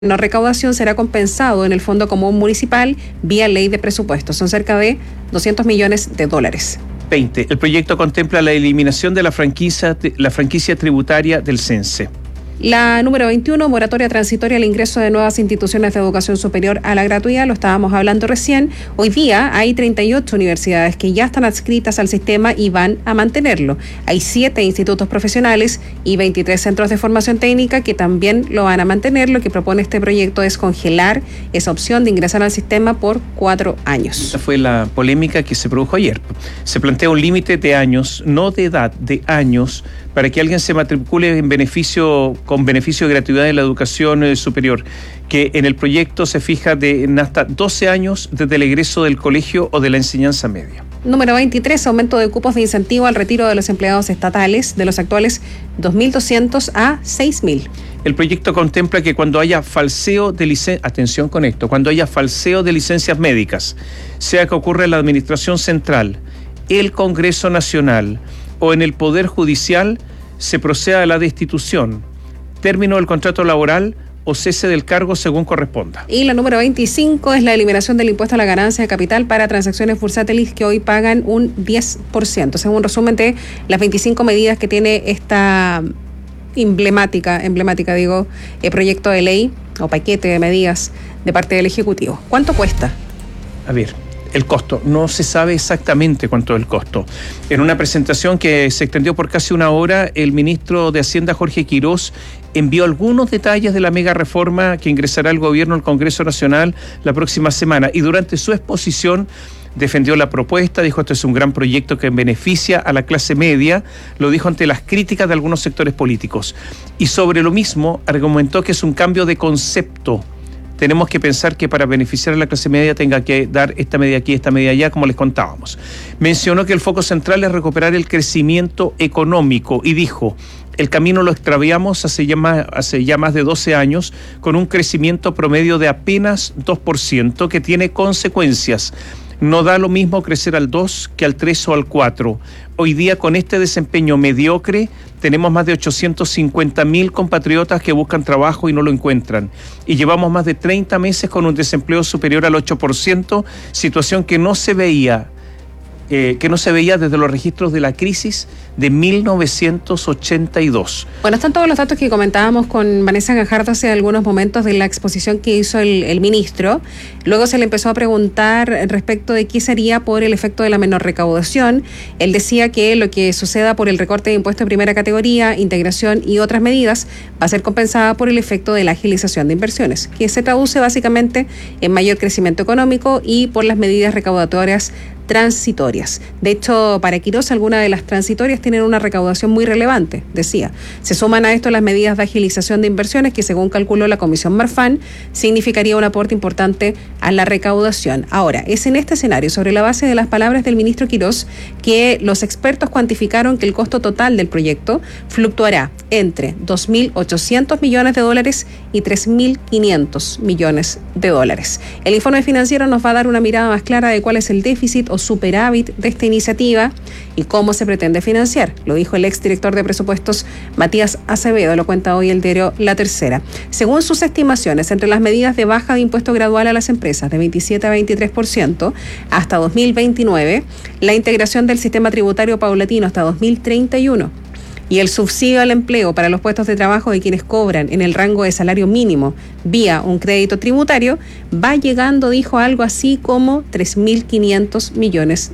no recaudación será compensado en el Fondo Común Municipal vía ley de presupuestos. Son cerca de $200 millones. 20. El proyecto contempla la eliminación de la franquicia tributaria del CENSE. La número 21, moratoria transitoria al ingreso de nuevas instituciones de educación superior a la gratuidad, lo estábamos hablando recién. Hoy día hay 38 universidades que ya están adscritas al sistema y van a mantenerlo. Hay 7 institutos profesionales y 23 centros de formación técnica que también lo van a mantener. Lo que propone este proyecto es congelar esa opción de ingresar al sistema por 4 años. Esa fue la polémica que se produjo ayer. Se plantea un límite de años, no de edad, de años, para que alguien se matricule con beneficio de gratuidad en la educación superior, que en el proyecto se fija en hasta 12 años desde el egreso del colegio o de la enseñanza media. Número 23, aumento de cupos de incentivo al retiro de los empleados estatales de los actuales 2.200 a 6.000. El proyecto contempla que cuando haya falseo de cuando haya falseo de licencias médicas, sea que ocurra en la Administración Central, el Congreso Nacional o en el Poder Judicial, se proceda a la destitución, término del contrato laboral o cese del cargo según corresponda. Y la número 25 es la eliminación del impuesto a la ganancia de capital para transacciones bursátiles que hoy pagan un 10%. Es un resumen de las 25 medidas que tiene esta emblemática proyecto de ley o paquete de medidas de parte del Ejecutivo. ¿Cuánto cuesta? A ver, el costo. No se sabe exactamente cuánto es el costo. En una presentación que se extendió por casi una hora, el ministro de Hacienda, Jorge Quirós, envió algunos detalles de la mega reforma que ingresará al gobierno al Congreso Nacional la próxima semana. Y durante su exposición defendió la propuesta, dijo esto es un gran proyecto que beneficia a la clase media, lo dijo ante las críticas de algunos sectores políticos. Y sobre lo mismo argumentó que es un cambio de concepto. Tenemos que pensar que para beneficiar a la clase media tenga que dar esta medida aquí, esta medida allá, como les contábamos. Mencionó que el foco central es recuperar el crecimiento económico y dijo, el camino lo extraviamos hace ya más de 12 años con un crecimiento promedio de apenas 2% que tiene consecuencias. No da lo mismo crecer al 2 que al 3 o al 4. Hoy día con este desempeño mediocre tenemos más de 850.000 compatriotas que buscan trabajo y no lo encuentran. Y llevamos más de 30 meses con un desempleo superior al 8%, situación que no se veía desde los registros de la crisis de 1982. Bueno, están todos los datos que comentábamos con Vanessa Gajardo hace algunos momentos de la exposición que hizo el ministro. Luego se le empezó a preguntar respecto de qué sería por el efecto de la menor recaudación. Él decía que lo que suceda por el recorte de impuestos de primera categoría, integración y otras medidas va a ser compensada por el efecto de la agilización de inversiones, que se traduce básicamente en mayor crecimiento económico y por las medidas recaudatorias transitorias. De hecho, para Quirós, algunas de las transitorias tienen una recaudación muy relevante, decía. Se suman a esto las medidas de agilización de inversiones que, según calculó la Comisión Marfan, significaría un aporte importante a la recaudación. Ahora, es en este escenario, sobre la base de las palabras del ministro Quirós, que los expertos cuantificaron que el costo total del proyecto fluctuará entre $2.800 millones y $3.500 millones. El informe financiero nos va a dar una mirada más clara de cuál es el déficit o superávit de esta iniciativa y cómo se pretende financiar. Lo dijo el exdirector de presupuestos Matías Acevedo, lo cuenta hoy el diario La Tercera. Según sus estimaciones, entre las medidas de baja de impuesto gradual a las empresas de 27 a 23% hasta 2029, la integración del sistema tributario paulatino hasta 2031, y el subsidio al empleo para los puestos de trabajo de quienes cobran en el rango de salario mínimo vía un crédito tributario, va llegando, dijo, algo así como $3.500 millones,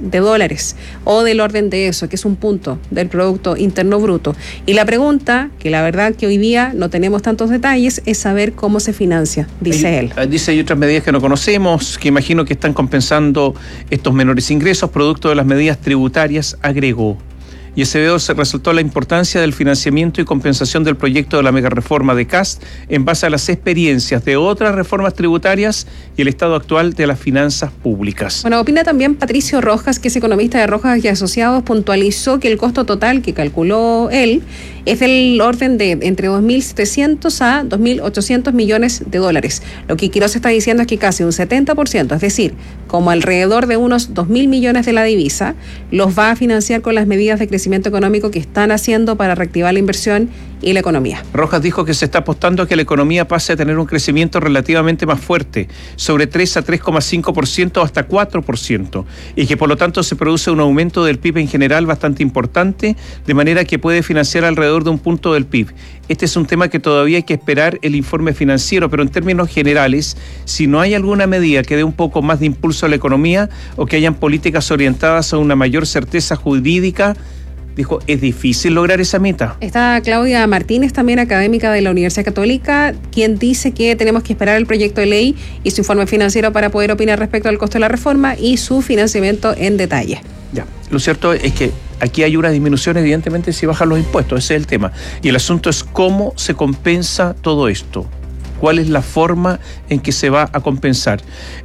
o del orden de eso, que es un punto del Producto Interno Bruto. Y la pregunta, que la verdad que hoy día no tenemos tantos detalles, es saber cómo se financia, dice él. Dice, hay otras medidas que no conocemos, que imagino que están compensando estos menores ingresos, producto de las medidas tributarias, agregó. Y Acevedo se resaltó la importancia del financiamiento y compensación del proyecto de la megareforma de CAST en base a las experiencias de otras reformas tributarias y el estado actual de las finanzas públicas. Bueno, opina también Patricio Rojas, que es economista de Rojas y Asociados, puntualizó que el costo total que calculó él es del orden de entre 2.700 a 2.800 millones de dólares. Lo que Quirós está diciendo es que casi un 70%, es decir, como alrededor de unos 2.000 millones de la divisa, los va a financiar con las medidas de crecimiento crecimiento económico que están haciendo para reactivar la inversión y la economía. Rojas dijo que se está apostando a que la economía pase a tener un crecimiento relativamente más fuerte, sobre 3 a 3,5% hasta 4%, y que por lo tanto se produce un aumento del PIB en general bastante importante, de manera que puede financiar alrededor de un punto del PIB. Este es un tema que todavía hay que esperar el informe financiero, pero en términos generales, si no hay alguna medida que dé un poco más de impulso a la economía o que hayan políticas orientadas a una mayor certeza jurídica, dijo, es difícil lograr esa meta. Está Claudia Martínez, también académica de la Universidad Católica, quien dice que tenemos que esperar el proyecto de ley y su informe financiero para poder opinar respecto al costo de la reforma y su financiamiento en detalle. Ya, lo cierto es que aquí hay una disminución, evidentemente, si bajan los impuestos, ese es el tema. Y el asunto es cómo se compensa todo esto. ¿Cuál es la forma en que se va a compensar?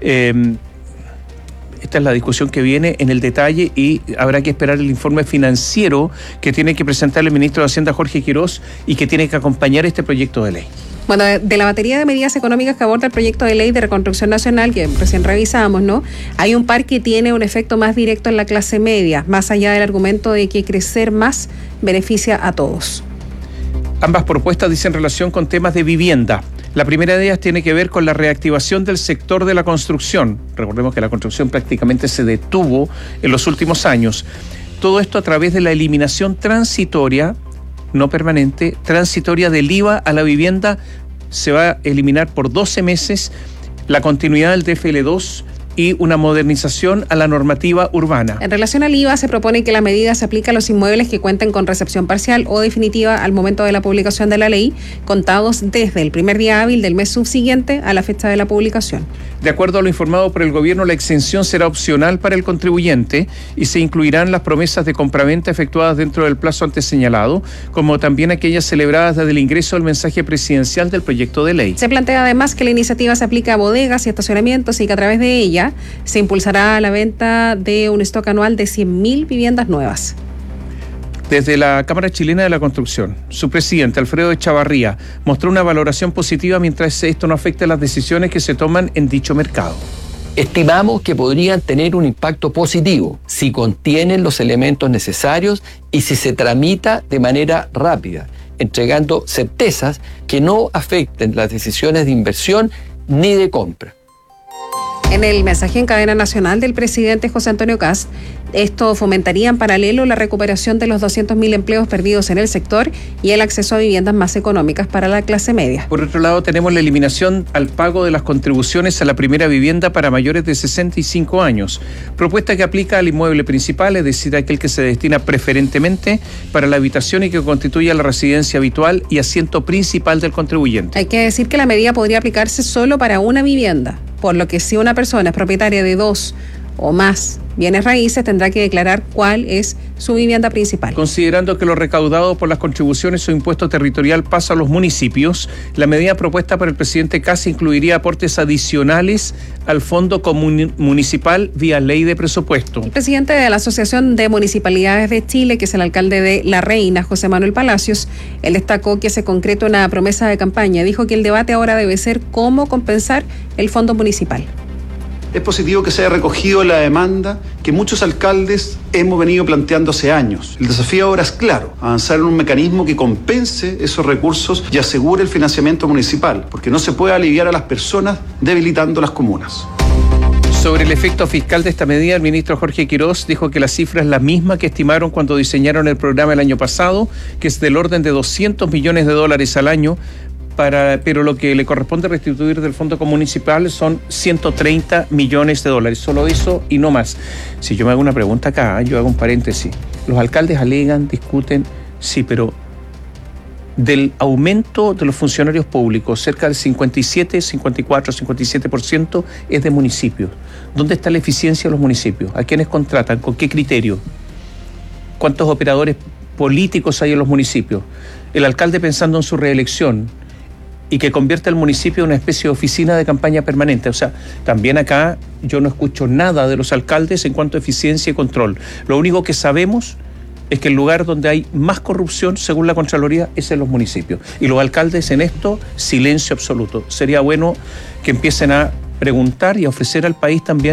Esta es la discusión que viene en el detalle y habrá que esperar el informe financiero que tiene que presentar el ministro de Hacienda, Jorge Quirós, y que tiene que acompañar este proyecto de ley. Bueno, de la batería de medidas económicas que aborda el proyecto de ley de reconstrucción nacional que recién revisamos, ¿no? Hay un par que tiene un efecto más directo en la clase media, más allá del argumento de que crecer más beneficia a todos. Ambas propuestas dicen relación con temas de vivienda. La primera de ellas tiene que ver con la reactivación del sector de la construcción. Recordemos que la construcción prácticamente se detuvo en los últimos años. Todo esto a través de la eliminación transitoria, no permanente, transitoria del IVA a la vivienda. Se va a eliminar por 12 meses la continuidad del TFL2 y una modernización a la normativa urbana. En relación al IVA, se propone que la medida se aplique a los inmuebles que cuenten con recepción parcial o definitiva al momento de la publicación de la ley, contados desde el primer día hábil del mes subsiguiente a la fecha de la publicación. De acuerdo a lo informado por el gobierno, la exención será opcional para el contribuyente y se incluirán las promesas de compraventa efectuadas dentro del plazo antes señalado, como también aquellas celebradas desde el ingreso del mensaje presidencial del proyecto de ley. Se plantea además que la iniciativa se aplica a bodegas y estacionamientos y que a través de ella se impulsará la venta de un stock anual de 100.000 viviendas nuevas. Desde la Cámara Chilena de la Construcción, su presidente, Alfredo Echavarría, mostró una valoración positiva mientras esto no afecte las decisiones que se toman en dicho mercado. Estimamos que podrían tener un impacto positivo si contienen los elementos necesarios y si se tramita de manera rápida, entregando certezas que no afecten las decisiones de inversión ni de compra. En el mensaje en cadena nacional del presidente José Antonio Kast, esto fomentaría en paralelo la recuperación de los 200.000 empleos perdidos en el sector y el acceso a viviendas más económicas para la clase media. Por otro lado, tenemos la eliminación al pago de las contribuciones a la primera vivienda para mayores de 65 años, propuesta que aplica al inmueble principal, es decir, aquel que se destina preferentemente para la habitación y que constituya la residencia habitual y asiento principal del contribuyente. Hay que decir que la medida podría aplicarse solo para una vivienda, por lo que si una persona es propietaria de 2 o más bienes raíces, tendrá que declarar cuál es su vivienda principal. Considerando que lo recaudado por las contribuciones o impuesto territorial pasa a los municipios, la medida propuesta por el presidente Kast incluiría aportes adicionales al Fondo Municipal vía ley de presupuesto. El presidente de la Asociación de Municipalidades de Chile, que es el alcalde de La Reina, José Manuel Palacios, él destacó que se concreta una promesa de campaña. Dijo que el debate ahora debe ser cómo compensar el fondo municipal. Es positivo que se haya recogido la demanda que muchos alcaldes hemos venido planteando hace años. El desafío ahora es claro, avanzar en un mecanismo que compense esos recursos y asegure el financiamiento municipal, porque no se puede aliviar a las personas debilitando las comunas. Sobre el efecto fiscal de esta medida, el ministro Jorge Quirós dijo que la cifra es la misma que estimaron cuando diseñaron el programa el año pasado, que es del orden de $200 millones al año, pero lo que le corresponde restituir del fondo municipal son $130 millones, solo eso y no más. Si yo me hago una pregunta acá, yo hago un paréntesis. Los alcaldes alegan, discuten, sí, pero del aumento de los funcionarios públicos, cerca del 57% es de municipios. ¿Dónde está la eficiencia de los municipios? ¿A quiénes contratan? ¿Con qué criterio? ¿Cuántos operadores políticos hay en los municipios? El alcalde pensando en su reelección y que convierta el municipio en una especie de oficina de campaña permanente. O sea, también acá yo no escucho nada de los alcaldes en cuanto a eficiencia y control. Lo único que sabemos es que el lugar donde hay más corrupción, según la Contraloría, es en los municipios. Y los alcaldes en esto, silencio absoluto. Sería bueno que empiecen a preguntar y a ofrecer al país también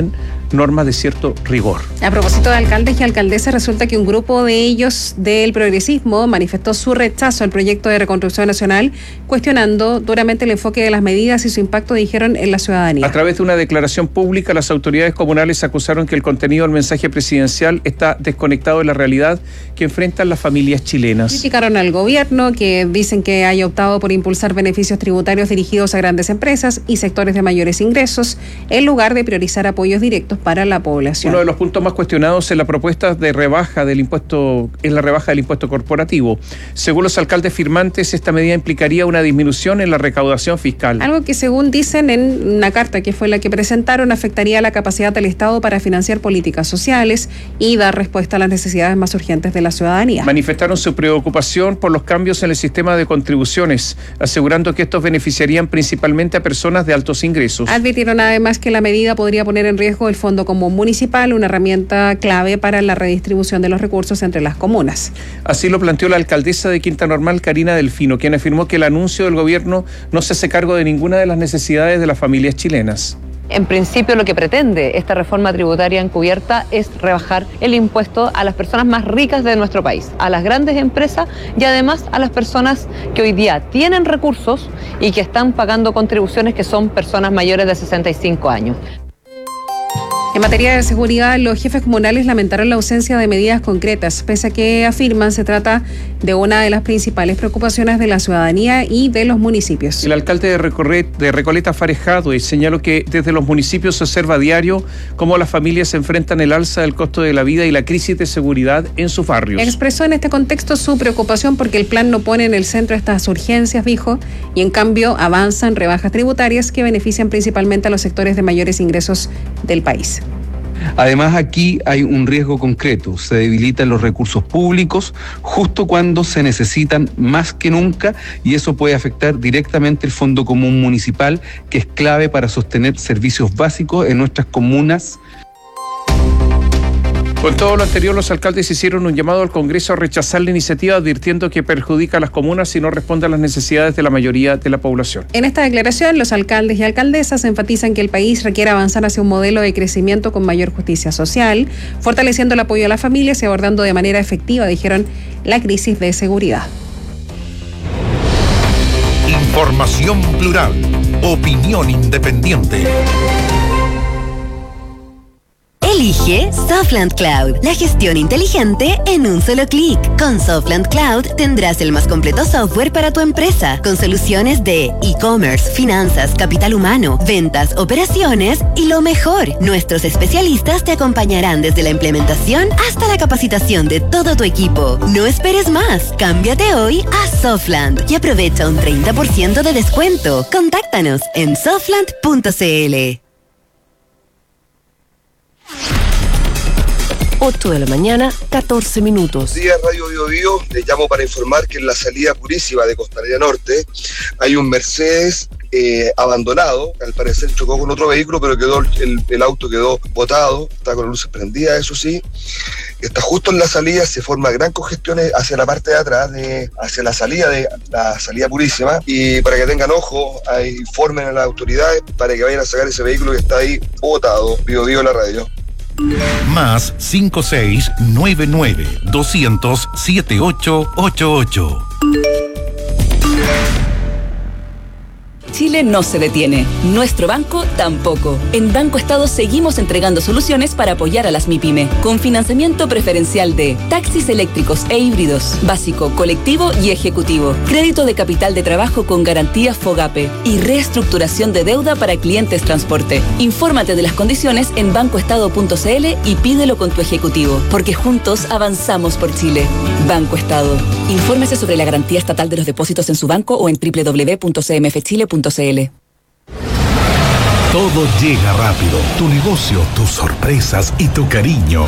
normas de cierto rigor. A propósito de alcaldes y alcaldesas, resulta que un grupo de ellos del progresismo manifestó su rechazo al proyecto de reconstrucción nacional, cuestionando duramente el enfoque de las medidas y su impacto, dijeron, en la ciudadanía. A través de una declaración pública, las autoridades comunales acusaron que el contenido del mensaje presidencial está desconectado de la realidad que enfrentan las familias chilenas. Criticaron al gobierno, que dicen que haya optado por impulsar beneficios tributarios dirigidos a grandes empresas y sectores de mayores ingresos, en lugar de priorizar apoyos directos para la población. Uno de los puntos más cuestionados en la propuesta de rebaja del impuesto es la rebaja del impuesto corporativo. Según los alcaldes firmantes, esta medida implicaría una disminución en la recaudación fiscal. Algo que, según dicen en una carta que fue la que presentaron, afectaría la capacidad del Estado para financiar políticas sociales y dar respuesta a las necesidades más urgentes de la ciudadanía. Manifestaron su preocupación por los cambios en el sistema de contribuciones, asegurando que estos beneficiarían principalmente a personas de altos ingresos. Advirtieron además que la medida podría poner en riesgo el Fondo Común Municipal, una herramienta clave para la redistribución de los recursos entre las comunas. Así lo planteó la alcaldesa de Quinta Normal, Karina Delfino, quien afirmó que el anuncio del gobierno no se hace cargo de ninguna de las necesidades de las familias chilenas. En principio, lo que pretende esta reforma tributaria encubierta es rebajar el impuesto a las personas más ricas de nuestro país, a las grandes empresas y además a las personas que hoy día tienen recursos y que están pagando contribuciones, que son personas mayores de 65 años. En materia de seguridad, los jefes comunales lamentaron la ausencia de medidas concretas, pese a que afirman se trata de una de las principales preocupaciones de la ciudadanía y de los municipios. El alcalde de Recoleta, Fares Jadwe, señaló que desde los municipios se observa a diario cómo las familias se enfrentan el alza del costo de la vida y la crisis de seguridad en sus barrios. Expresó en este contexto su preocupación porque el plan no pone en el centro estas urgencias, dijo, y en cambio avanzan rebajas tributarias que benefician principalmente a los sectores de mayores ingresos del país. Además, aquí hay un riesgo concreto. Se debilitan los recursos públicos justo cuando se necesitan más que nunca, y eso puede afectar directamente el Fondo Común Municipal, que es clave para sostener servicios básicos en nuestras comunas. Con todo lo anterior, los alcaldes hicieron un llamado al Congreso a rechazar la iniciativa, advirtiendo que perjudica a las comunas y no responde a las necesidades de la mayoría de la población. En esta declaración, los alcaldes y alcaldesas enfatizan que el país requiere avanzar hacia un modelo de crecimiento con mayor justicia social, fortaleciendo el apoyo a las familias y abordando de manera efectiva, dijeron, la crisis de seguridad. Información plural, opinión independiente. Elige Softland Cloud, la gestión inteligente en un solo clic. Con Softland Cloud tendrás el más completo software para tu empresa, con soluciones de e-commerce, finanzas, capital humano, ventas, operaciones y lo mejor, nuestros especialistas te acompañarán desde la implementación hasta la capacitación de todo tu equipo. No esperes más, cámbiate hoy a Softland y aprovecha un 30% de descuento. Contáctanos en softland.cl. 8 de la mañana, 14 minutos. Buenos días, Radio Bio Bio. Les llamo para informar que en la salida Purísima de Costanera Norte hay un Mercedes abandonado. Al parecer chocó con otro vehículo, pero el auto quedó botado. Está con las luces prendidas, eso sí. Está justo en la salida, se forma gran congestión hacia la parte de atrás, hacia la salida Purísima. Y para que tengan ojo, informen a las autoridades para que vayan a sacar ese vehículo que está ahí botado. Bio Bio, la radio. Más 5699-200-7888. Chile no se detiene. Nuestro banco tampoco. En Banco Estado seguimos entregando soluciones para apoyar a las MIPYME, con financiamiento preferencial de taxis eléctricos e híbridos, básico, colectivo y ejecutivo, crédito de capital de trabajo con garantía FOGAPE y reestructuración de deuda para clientes transporte. Infórmate de las condiciones en bancoestado.cl y pídelo con tu ejecutivo, porque juntos avanzamos por Chile. Banco Estado. Infórmese sobre la garantía estatal de los depósitos en su banco o en www.cmfchile.cl. Todo llega rápido. Tu negocio, tus sorpresas y tu cariño.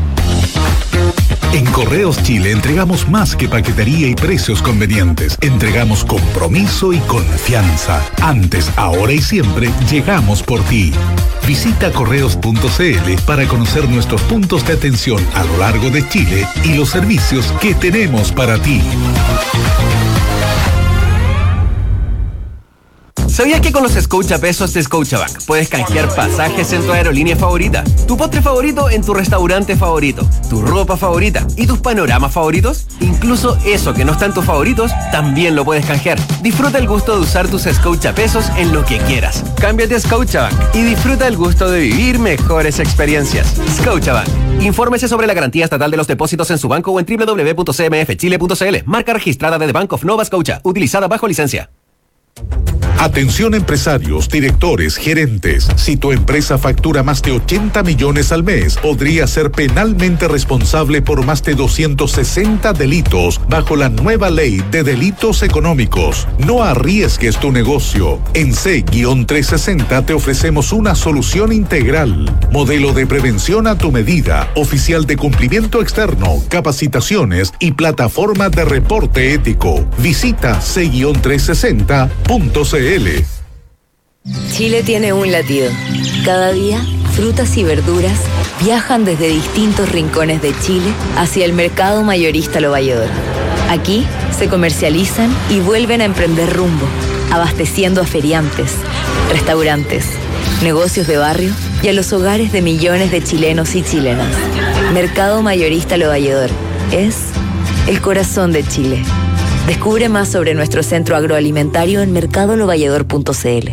En Correos Chile entregamos más que paquetería y precios convenientes. Entregamos compromiso y confianza. Antes, ahora y siempre, llegamos por ti. Visita correos.cl para conocer nuestros puntos de atención a lo largo de Chile y los servicios que tenemos para ti. ¿Sabías que con los Scotiapesos de Scotiabank puedes canjear pasajes en tu aerolínea favorita, tu postre favorito en tu restaurante favorito, tu ropa favorita y tus panoramas favoritos? Incluso eso que no está en tus favoritos, también lo puedes canjear. Disfruta el gusto de usar tus Scotiapesos en lo que quieras. Cámbiate a Scotiabank y disfruta el gusto de vivir mejores experiencias. Scotiabank. Infórmese sobre la garantía estatal de los depósitos en su banco o en www.cmfchile.cl. Marca registrada de The Bank of Nova Scotia, utilizada bajo licencia. Atención empresarios, directores, gerentes. Si tu empresa factura más de 80 millones al mes, podría ser penalmente responsable por más de 260 delitos bajo la nueva ley de delitos económicos. No arriesgues tu negocio. En C-360 te ofrecemos una solución integral. Modelo de prevención a tu medida, oficial de cumplimiento externo, capacitaciones y plataforma de reporte ético. Visita C-360.cl. Chile tiene un latido. Cada día, frutas y verduras viajan desde distintos rincones de Chile hacia el mercado mayorista Lo Valledor. Aquí se comercializan y vuelven a emprender rumbo, abasteciendo a feriantes, restaurantes, negocios de barrio y a los hogares de millones de chilenos y chilenas. Mercado mayorista Lo Valledor es el corazón de Chile. Descubre más sobre nuestro centro agroalimentario en mercadolovalledor.cl.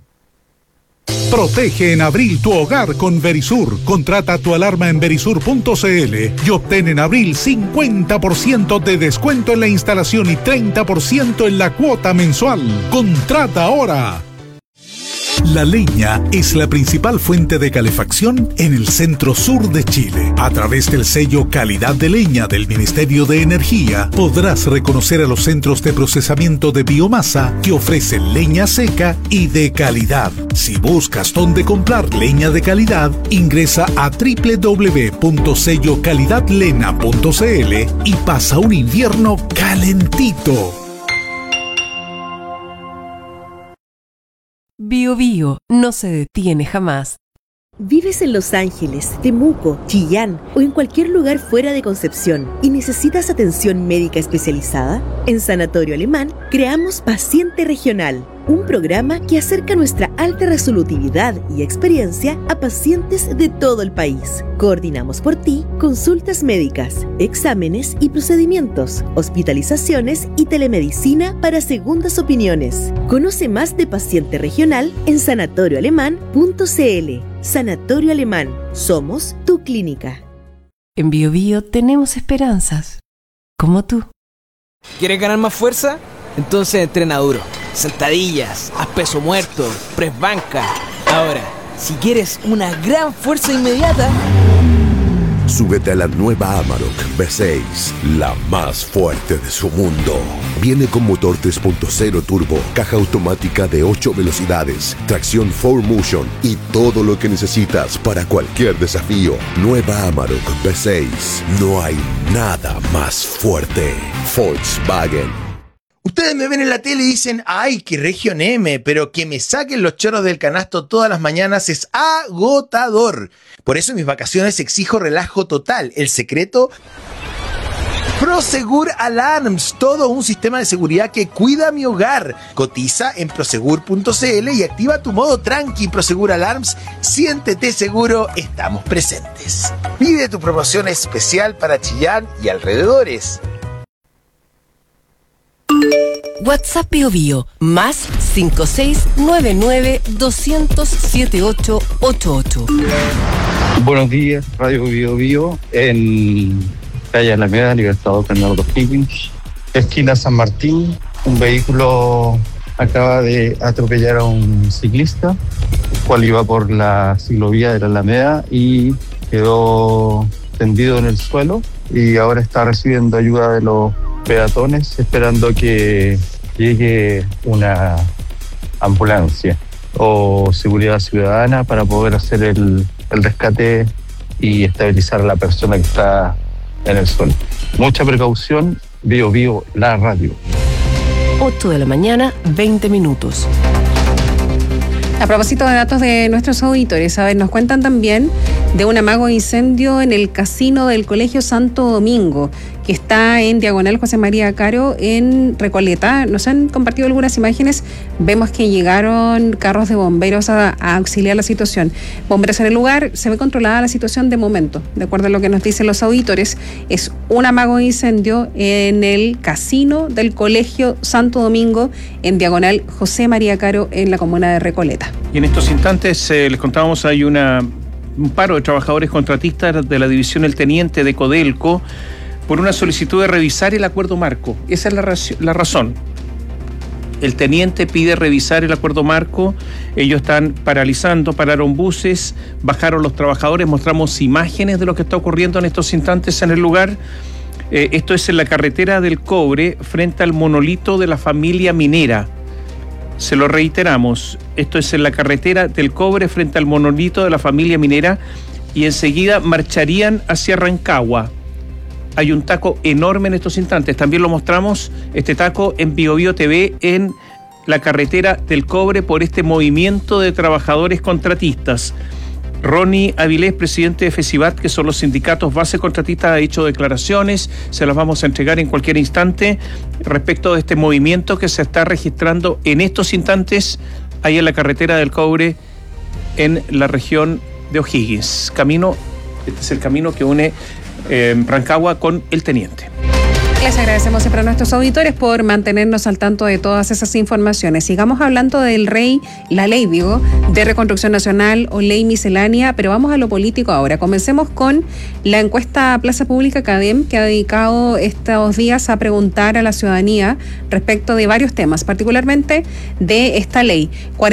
Protege en abril tu hogar con Verisur. Contrata tu alarma en verisur.cl y obtén en abril 50% de descuento en la instalación y 30% en la cuota mensual. Contrata ahora. La leña es la principal fuente de calefacción en el centro sur de Chile. A través del sello Calidad de Leña del Ministerio de Energía, podrás reconocer a los centros de procesamiento de biomasa que ofrecen leña seca y de calidad. Si buscas dónde comprar leña de calidad, ingresa a www.sellocalidadlena.cl y pasa un invierno calentito. Bio Bio no se detiene jamás. ¿Vives en Los Ángeles, Temuco, Chillán o en cualquier lugar fuera de Concepción y necesitas atención médica especializada? En Sanatorio Alemán creamos Paciente Regional, un programa que acerca nuestra alta resolutividad y experiencia a pacientes de todo el país. Coordinamos por ti consultas médicas, exámenes y procedimientos, hospitalizaciones y telemedicina para segundas opiniones. Conoce más de Paciente Regional en sanatorioalemán.cl. Sanatorio Alemán, somos tu clínica. En Bio Bio tenemos esperanzas, como tú. ¿Quieres ganar más fuerza? Entonces entrena duro. Sentadillas, haz peso muerto, press banca. Ahora, si quieres una gran fuerza inmediata, súbete a la nueva Amarok V6, la más fuerte de su mundo. Viene con motor 3.0 turbo, caja automática de 8 velocidades, tracción 4Motion y todo lo que necesitas para cualquier desafío. Nueva Amarok V6, no hay nada más fuerte. Volkswagen. Ustedes me ven en la tele y dicen, ¡ay, qué Región M! Pero que me saquen los chorros del canasto todas las mañanas es agotador. Por eso en mis vacaciones exijo relajo total. El secreto, Prosegur Alarms, todo un sistema de seguridad que cuida mi hogar. Cotiza en prosegur.cl y activa tu modo tranqui. Prosegur Alarms, siéntete seguro, estamos presentes. Pide tu promoción especial para Chillán y alrededores. WhatsApp Bio Bio, más 5699-200-7888. Buenos días, Radio Bio Bio, en calle Alameda, Libertador Bernardo Higgins, esquina San Martín. Un vehículo acaba de atropellar a un ciclista, el cual iba por la ciclovía de la Alameda y quedó tendido en el suelo y ahora está recibiendo ayuda de los peatones, esperando que llegue una ambulancia o seguridad ciudadana para poder hacer el rescate y estabilizar a la persona que está en el suelo. Mucha precaución. Bio Bio, la radio. 8 de la mañana, 20 minutos. A propósito de datos de nuestros auditores, a ver, nos cuentan también de un amago incendio en el casino del Colegio Santo Domingo, que está en diagonal José María Caro en Recoleta. Nos han compartido algunas imágenes. Vemos que llegaron carros de bomberos a auxiliar la situación. Bomberos en el lugar, se ve controlada la situación de momento. De acuerdo a lo que nos dicen los auditores, es un amago incendio en el casino del Colegio Santo Domingo en diagonal José María Caro en la comuna de Recoleta. Y en estos instantes les contábamos, hay un paro de trabajadores contratistas de la división El Teniente de Codelco por una solicitud de revisar el acuerdo marco. Esa es la razón. El teniente pide revisar el acuerdo marco. Ellos están paralizando, pararon buses, bajaron los trabajadores, mostramos imágenes de lo que está ocurriendo en estos instantes en el lugar. Esto es en la carretera del Cobre, frente al monolito de la familia minera. Se lo reiteramos, esto es en la carretera del Cobre, frente al monolito de la familia minera, y enseguida marcharían hacia Rancagua. Hay un taco enorme en estos instantes. También lo mostramos, este taco en BioBio TV, en la carretera del Cobre, por este movimiento de trabajadores contratistas. Ronnie Avilés, presidente de FESIBAT, que son los sindicatos base contratistas, ha hecho declaraciones, se las vamos a entregar en cualquier instante, respecto de este movimiento que se está registrando en estos instantes ahí en la carretera del Cobre, en la región de O'Higgins. Este es el camino que une Rancagua con El Teniente. Les agradecemos siempre a nuestros auditores por mantenernos al tanto de todas esas informaciones. Sigamos hablando la ley de reconstrucción nacional o ley miscelánea, pero vamos a lo político ahora. Comencemos con la encuesta Plaza Pública CADEM, que ha dedicado estos días a preguntar a la ciudadanía respecto de varios temas, particularmente de esta ley.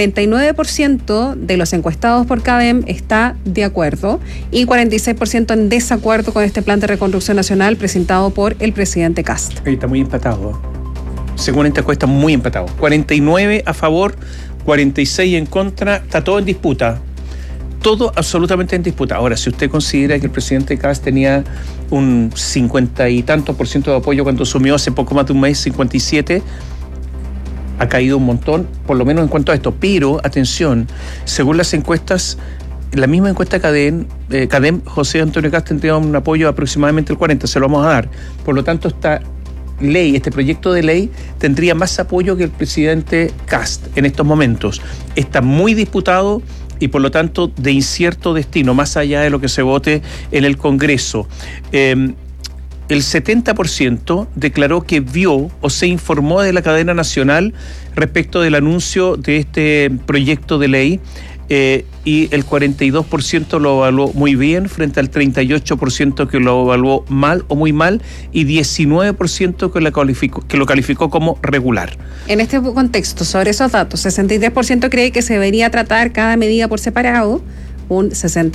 49% de los encuestados por CADEM está de acuerdo y 46% en desacuerdo con este plan de reconstrucción nacional presentado por el presidente Kast. Está muy empatado. Según esta encuesta, muy empatado. 49 a favor, 46 en contra. Está todo en disputa. Todo absolutamente en disputa. Ahora, si usted considera que el presidente Kast tenía un 50 y tantos % de apoyo cuando asumió hace poco más de un mes, 57, ha caído un montón, por lo menos en cuanto a esto. Pero, atención, según las encuestas, la misma encuesta CADEM, José Antonio Kast tendría un apoyo de aproximadamente el 40%, se lo vamos a dar. Por lo tanto, este proyecto de ley tendría más apoyo que el presidente Kast en estos momentos. Está muy disputado y por lo tanto de incierto destino, más allá de lo que se vote en el Congreso. El 70% declaró que vio o se informó de la cadena nacional respecto del anuncio de este proyecto de ley. Y el 42% lo evaluó muy bien frente al 38% que lo evaluó mal o muy mal y 19% que lo calificó como regular. En este contexto, sobre esos datos, 63% cree que se debería tratar cada medida por separado, un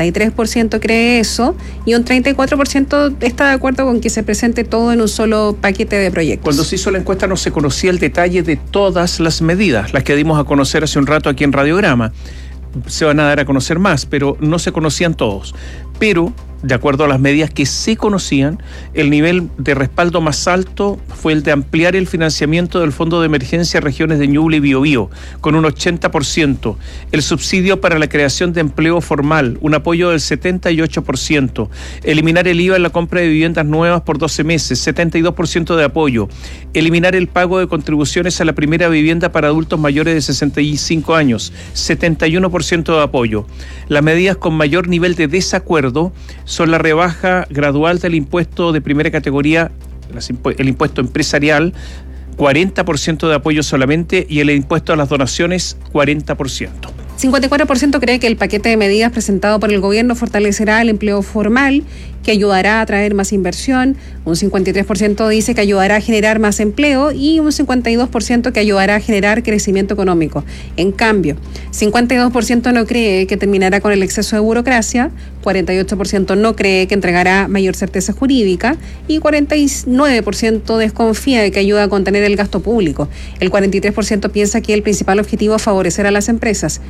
63% cree eso y un 34% está de acuerdo con que se presente todo en un solo paquete de proyectos. Cuando se hizo la encuesta no se conocía el detalle de todas las medidas, las que dimos a conocer hace un rato aquí en Radiograma. Se van a dar a conocer más, pero no se conocían todos. Pero, de acuerdo a las medidas que se conocían, el nivel de respaldo más alto fue el de ampliar el financiamiento del Fondo de Emergencia Regiones de Ñuble y Biobío, con un 80%. El subsidio para la creación de empleo formal, un apoyo del 78%. Eliminar el IVA en la compra de viviendas nuevas por 12 meses, 72% de apoyo. Eliminar el pago de contribuciones a la primera vivienda para adultos mayores de 65 años, 71% de apoyo. Las medidas con mayor nivel de desacuerdo son la rebaja gradual del impuesto de primera categoría, el impuesto empresarial, 40% de apoyo solamente, y el impuesto a las donaciones, 40%. 54% cree que el paquete de medidas presentado por el gobierno fortalecerá el empleo formal, que ayudará a atraer más inversión. Un 53% dice que ayudará a generar más empleo y un 52% que ayudará a generar crecimiento económico. En cambio, 52% no cree que terminará con el exceso de burocracia, 48% no cree que entregará mayor certeza jurídica y 49% desconfía de que ayuda a contener el gasto público. El 43% piensa que el principal objetivo es favorecer a las empresas.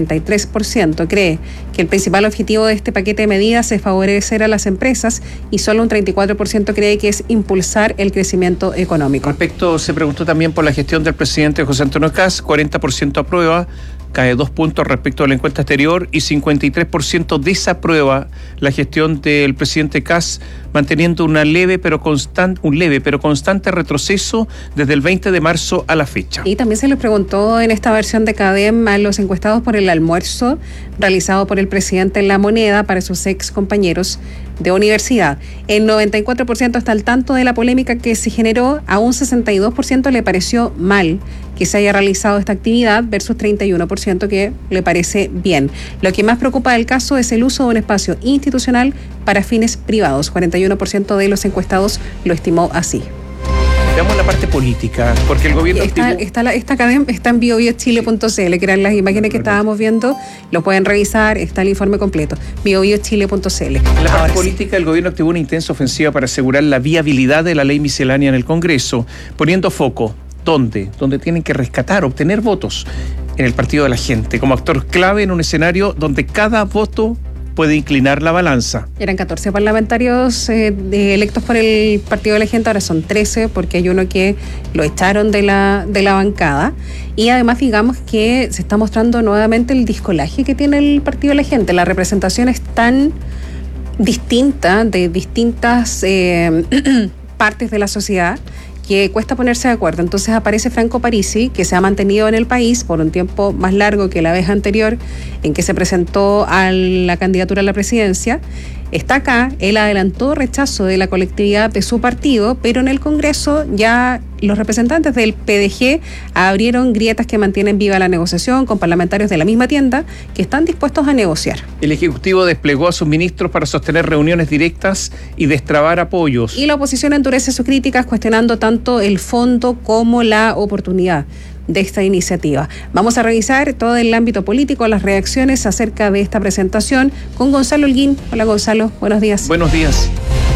43% cree que el principal objetivo de este paquete de medidas es favorecer a las empresas y solo un 34% cree que es impulsar el crecimiento económico. Se preguntó también por la gestión del presidente José Antonio Kast, 40% aprueba, cae 2 puntos respecto a la encuesta anterior y 53% desaprueba la gestión del presidente Kast, manteniendo un leve pero constante retroceso desde el 20 de marzo a la fecha. Y también se les preguntó en esta versión de CADEM a los encuestados por el almuerzo realizado por el presidente en La Moneda para sus ex compañeros de universidad. El 94% está al tanto de la polémica que se generó, a un 62% le pareció mal que se haya realizado esta actividad versus 31% que le parece bien. Lo que más preocupa del caso es el uso de un espacio institucional para fines privados. 41% de los encuestados lo estimó así. Veamos la parte política, porque el gobierno... Esta cadena está en biobiochile.cl, que eran las imágenes que estábamos viendo, lo pueden revisar, está el informe completo, biobiochile.cl. En la parte política, el gobierno activó una intensa ofensiva para asegurar la viabilidad de la ley miscelánea en el Congreso, poniendo foco, ¿dónde? Donde tienen que rescatar, obtener votos, en el partido de la gente, como actor clave en un escenario donde cada voto puede inclinar la balanza. Eran 14 parlamentarios electos por el Partido de la Gente, ahora son 13 porque hay uno que lo echaron de la bancada. Y además digamos que se está mostrando nuevamente el discolaje que tiene el Partido de la Gente. La representación es tan distinta de distintas partes de la sociedad que cuesta ponerse de acuerdo. Entonces aparece Franco Parisi, que se ha mantenido en el país por un tiempo más largo que la vez anterior en que se presentó a la candidatura a la presidencia. Está acá, él adelantó rechazo de la colectividad de su partido, pero en el Congreso ya los representantes del PDG abrieron grietas que mantienen viva la negociación con parlamentarios de la misma tienda que están dispuestos a negociar. El Ejecutivo desplegó a sus ministros para sostener reuniones directas y destrabar apoyos. Y la oposición endurece sus críticas cuestionando tanto el fondo como la oportunidad de esta iniciativa. Vamos a revisar todo el ámbito político, las reacciones acerca de esta presentación con Gonzalo Holguín. Hola Gonzalo, buenos días. Buenos días.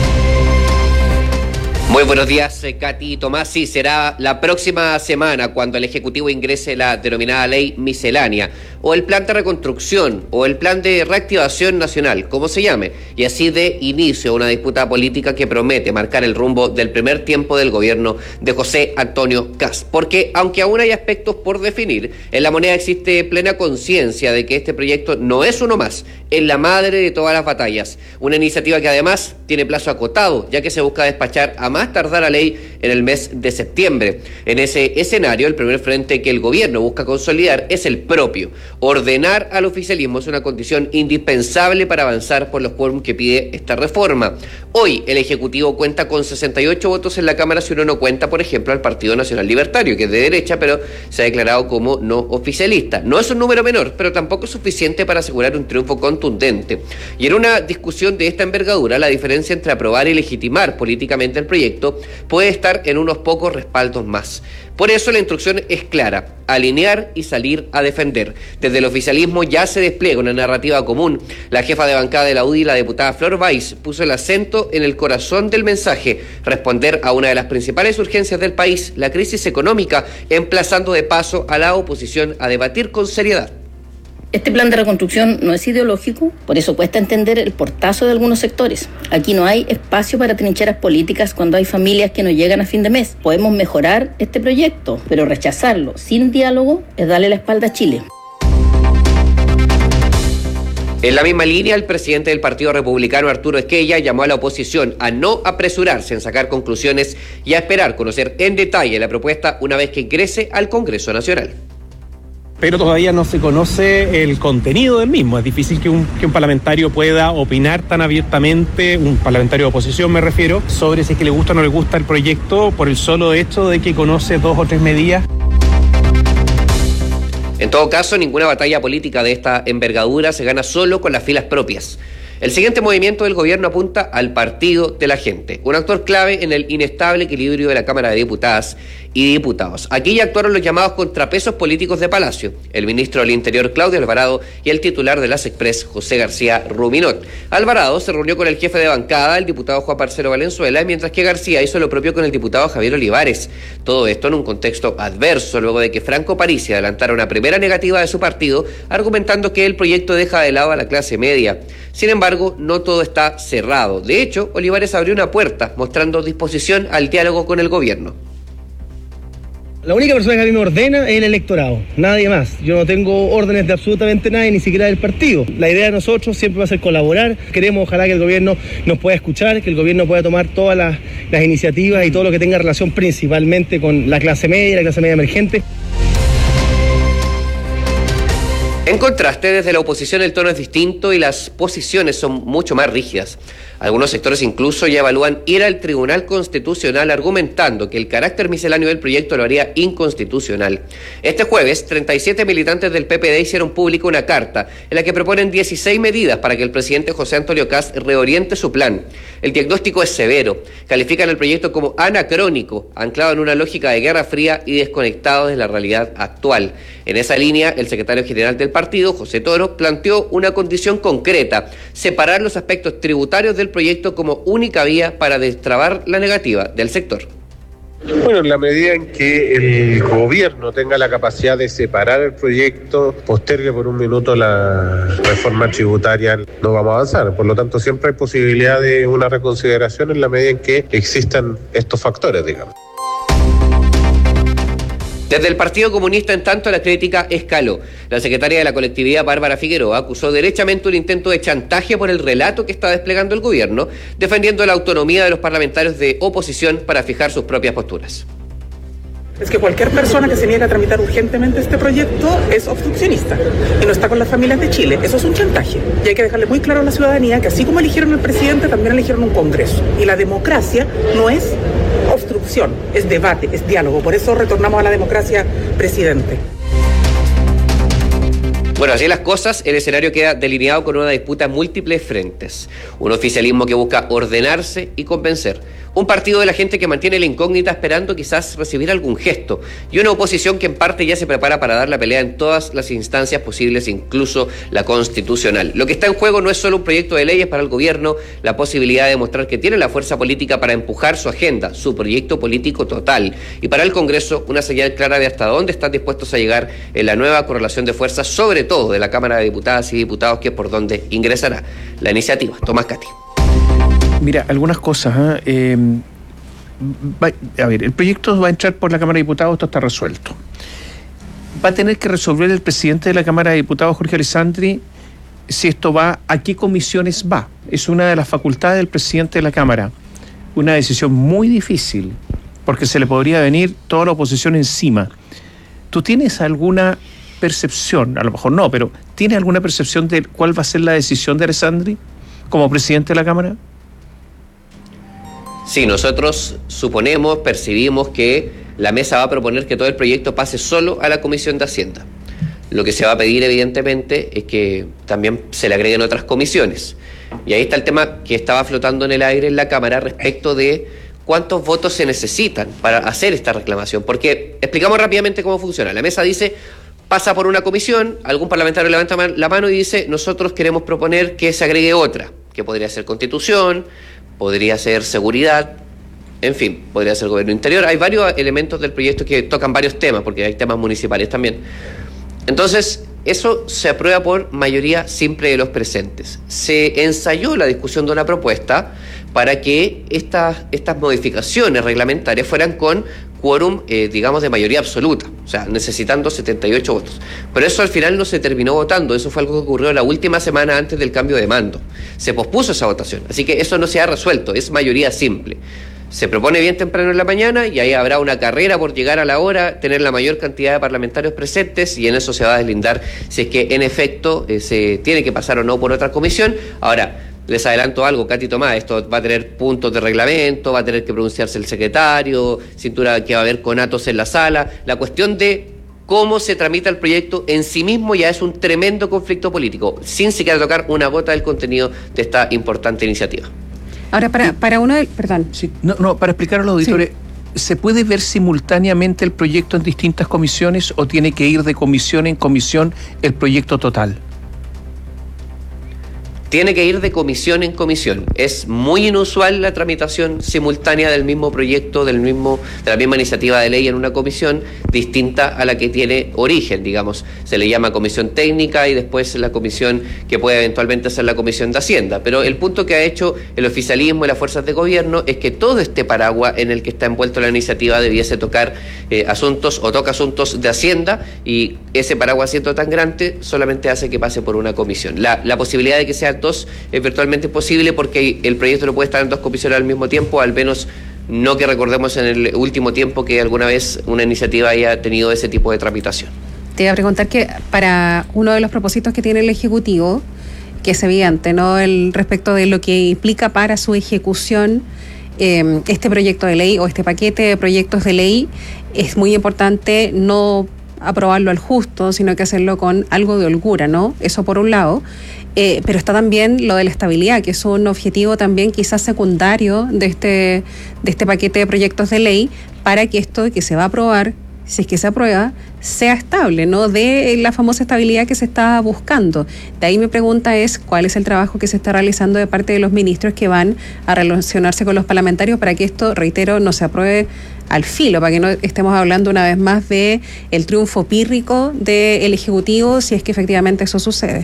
Muy buenos días, Katy y Tomás. Sí, será la próxima semana cuando el Ejecutivo ingrese la denominada ley miscelánea, o el plan de reconstrucción, o el plan de reactivación nacional, como se llame, y así de inicio a una disputa política que promete marcar el rumbo del primer tiempo del gobierno de José Antonio Kast. Porque, aunque aún hay aspectos por definir, en La Moneda existe plena conciencia de que este proyecto no es uno más, es la madre de todas las batallas. Una iniciativa que además tiene plazo acotado, ya que se busca despachar a más tardar la ley en el mes de septiembre. En ese escenario, el primer frente que el gobierno busca consolidar es el propio. Ordenar al oficialismo es una condición indispensable para avanzar por los quórum que pide esta reforma. Hoy el Ejecutivo cuenta con 68 votos en la Cámara si uno no cuenta, por ejemplo, al Partido Nacional Libertario, que es de derecha, pero se ha declarado como no oficialista. No es un número menor, pero tampoco es suficiente para asegurar un triunfo contundente. Y en una discusión de esta envergadura, la diferencia entre aprobar y legitimar políticamente el proyecto puede estar en unos pocos respaldos más. Por eso la instrucción es clara: alinear y salir a defender. Desde el oficialismo ya se despliega una narrativa común. La jefa de bancada de la UDI, la diputada Flor Weiss, puso el acento en el corazón del mensaje: responder a una de las principales urgencias del país, la crisis económica, emplazando de paso a la oposición a debatir con seriedad. Este plan de reconstrucción no es ideológico, por eso cuesta entender el portazo de algunos sectores. Aquí no hay espacio para trincheras políticas cuando hay familias que no llegan a fin de mes. Podemos mejorar este proyecto, pero rechazarlo sin diálogo es darle la espalda a Chile. En la misma línea, el presidente del Partido Republicano, Arturo Esquella, llamó a la oposición a no apresurarse en sacar conclusiones y a esperar conocer en detalle la propuesta una vez que ingrese al Congreso Nacional. Pero todavía no se conoce el contenido del mismo. Es difícil que un parlamentario pueda opinar tan abiertamente, un parlamentario de oposición me refiero, sobre si es que le gusta o no le gusta el proyecto por el solo hecho de que conoce 2 o 3 medidas. En todo caso, ninguna batalla política de esta envergadura se gana solo con las filas propias. El siguiente movimiento del gobierno apunta al Partido de la Gente, un actor clave en el inestable equilibrio de la Cámara de Diputadas y Diputados. Aquí ya actuaron los llamados contrapesos políticos de Palacio, el ministro del Interior Claudio Alvarado y el titular de las Express José García Ruminot. Alvarado se reunió con el jefe de bancada, el diputado Juan Parcero Valenzuela, mientras que García hizo lo propio con el diputado Javier Olivares. Todo esto en un contexto adverso, luego de que Franco Parisi adelantara una primera negativa de su partido, argumentando que el proyecto deja de lado a la clase media. Sin embargo, no todo está cerrado. De hecho, Olivares abrió una puerta, mostrando disposición al diálogo con el gobierno. La única persona que a mí me ordena es el electorado, nadie más. Yo no tengo órdenes de absolutamente nadie, ni siquiera del partido. La idea de nosotros siempre va a ser colaborar. Queremos, ojalá, que el gobierno nos pueda escuchar, que el gobierno pueda tomar todas las iniciativas y todo lo que tenga relación principalmente con la clase media emergente. En contraste, desde la oposición el tono es distinto y las posiciones son mucho más rígidas. Algunos sectores incluso ya evalúan ir al Tribunal Constitucional argumentando que el carácter misceláneo del proyecto lo haría inconstitucional. Este jueves, 37 militantes del PPD hicieron pública una carta en la que proponen 16 medidas para que el presidente José Antonio Kast reoriente su plan. El diagnóstico es severo. Califican el proyecto como anacrónico, anclado en una lógica de Guerra Fría y desconectado de la realidad actual. En esa línea, el secretario general del partido, José Toro, planteó una condición concreta: separar los aspectos tributarios del proyecto como única vía para destrabar la negativa del sector. Bueno, en la medida en que el gobierno tenga la capacidad de separar el proyecto, postergue por un minuto la reforma tributaria, no vamos a avanzar. Por lo tanto, siempre hay posibilidad de una reconsideración en la medida en que existan estos factores, digamos. Desde el Partido Comunista, en tanto, la crítica escaló. La secretaria de la colectividad, Bárbara Figueroa, acusó derechamente un intento de chantaje por el relato que está desplegando el gobierno, defendiendo la autonomía de los parlamentarios de oposición para fijar sus propias posturas. Es que cualquier persona que se niegue a tramitar urgentemente este proyecto es obstruccionista y no está con las familias de Chile. Eso es un chantaje. Y hay que dejarle muy claro a la ciudadanía que así como eligieron al presidente, también eligieron un Congreso. Y la democracia no es obstrucción, es debate, es diálogo. Por eso retornamos a la democracia, presidente. Bueno, así las cosas, el escenario queda delineado con una disputa en múltiples frentes. Un oficialismo que busca ordenarse y convencer. Un partido de la gente que mantiene la incógnita esperando quizás recibir algún gesto. Y una oposición que en parte ya se prepara para dar la pelea en todas las instancias posibles, incluso la constitucional. Lo que está en juego no es solo un proyecto de leyes para el gobierno, la posibilidad de demostrar que tiene la fuerza política para empujar su agenda, su proyecto político total. Y para el Congreso, una señal clara de hasta dónde están dispuestos a llegar en la nueva correlación de fuerzas, sobre todo de la Cámara de Diputadas y Diputados, que es por donde ingresará la iniciativa. Tomás Cati. Mira, algunas cosas. A ver, el proyecto va a entrar por la Cámara de Diputados, esto está resuelto. Va a tener que resolver el presidente de la Cámara de Diputados, Jorge Alessandri, si esto va, a qué comisiones va. Es una de las facultades del presidente de la Cámara. Una decisión muy difícil, porque se le podría venir toda la oposición encima. ¿Tú tienes alguna percepción, a lo mejor no, pero tienes alguna percepción de cuál va a ser la decisión de Alessandri como presidente de la Cámara? Sí, nosotros suponemos, percibimos que la mesa va a proponer que todo el proyecto pase solo a la Comisión de Hacienda. Lo que se va a pedir, evidentemente, es que también se le agreguen otras comisiones. Y ahí está el tema que estaba flotando en el aire en la Cámara respecto de cuántos votos se necesitan para hacer esta reclamación. Porque explicamos rápidamente cómo funciona. La mesa dice, pasa por una comisión, algún parlamentario levanta la mano y dice, nosotros queremos proponer que se agregue otra, que podría ser Constitución, podría ser seguridad, en fin, podría ser gobierno interior. Hay varios elementos del proyecto que tocan varios temas, porque hay temas municipales también. Entonces, eso se aprueba por mayoría simple de los presentes. Se ensayó la discusión de una propuesta para que estas modificaciones reglamentarias fueran con quórum, digamos, de mayoría absoluta, o sea, necesitando 78 votos. Pero eso al final no se terminó votando, eso fue algo que ocurrió la última semana antes del cambio de mando. Se pospuso esa votación, así que eso no se ha resuelto, es mayoría simple. Se propone bien temprano en la mañana y ahí habrá una carrera por llegar a la hora, tener la mayor cantidad de parlamentarios presentes y en eso se va a deslindar si es que en efecto se tiene que pasar o no por otra comisión. Ahora, les adelanto algo, Katy Tomás, esto va a tener puntos de reglamento, va a tener que pronunciarse el secretario, cintura que va a haber conatos en la sala. La cuestión de cómo se tramita el proyecto en sí mismo ya es un tremendo conflicto político, sin siquiera tocar una gota del contenido de esta importante iniciativa. Ahora, para uno del... Perdón. Sí, para explicar a los auditores, sí. ¿Se puede ver simultáneamente el proyecto en distintas comisiones o tiene que ir de comisión en comisión el proyecto total? tiene que ir de comisión en comisión. Es muy inusual la tramitación simultánea del mismo proyecto, de la misma iniciativa de ley en una comisión distinta a la que tiene origen, digamos. Se le llama comisión técnica y después la comisión que puede eventualmente ser la comisión de Hacienda. Pero el punto que ha hecho el oficialismo y las fuerzas de gobierno es que todo este paraguas en el que está envuelto la iniciativa debiese tocar asuntos de Hacienda, y ese paraguas siendo tan grande solamente hace que pase por una comisión. La posibilidad de que sea dos es virtualmente imposible porque el proyecto no puede estar en dos comisiones al mismo tiempo, al menos no que recordemos en el último tiempo que alguna vez una iniciativa haya tenido ese tipo de tramitación. Te iba a preguntar que para uno de los propósitos que tiene el Ejecutivo, que es evidente, ¿no?, respecto de lo que implica para su ejecución este proyecto de ley o este paquete de proyectos de ley, es muy importante no aprobarlo al justo, sino que hacerlo con algo de holgura, ¿no? Eso por un lado. Pero está también lo de la estabilidad, que es un objetivo también quizás secundario de este paquete de proyectos de ley, para que esto que se va a aprobar, si es que se aprueba, sea estable, ¿no?, de la famosa estabilidad que se está buscando. De ahí mi pregunta es, ¿cuál es el trabajo que se está realizando de parte de los ministros que van a relacionarse con los parlamentarios para que esto, reitero, no se apruebe al filo, para que no estemos hablando una vez más de el triunfo pírrico del Ejecutivo, si es que efectivamente eso sucede?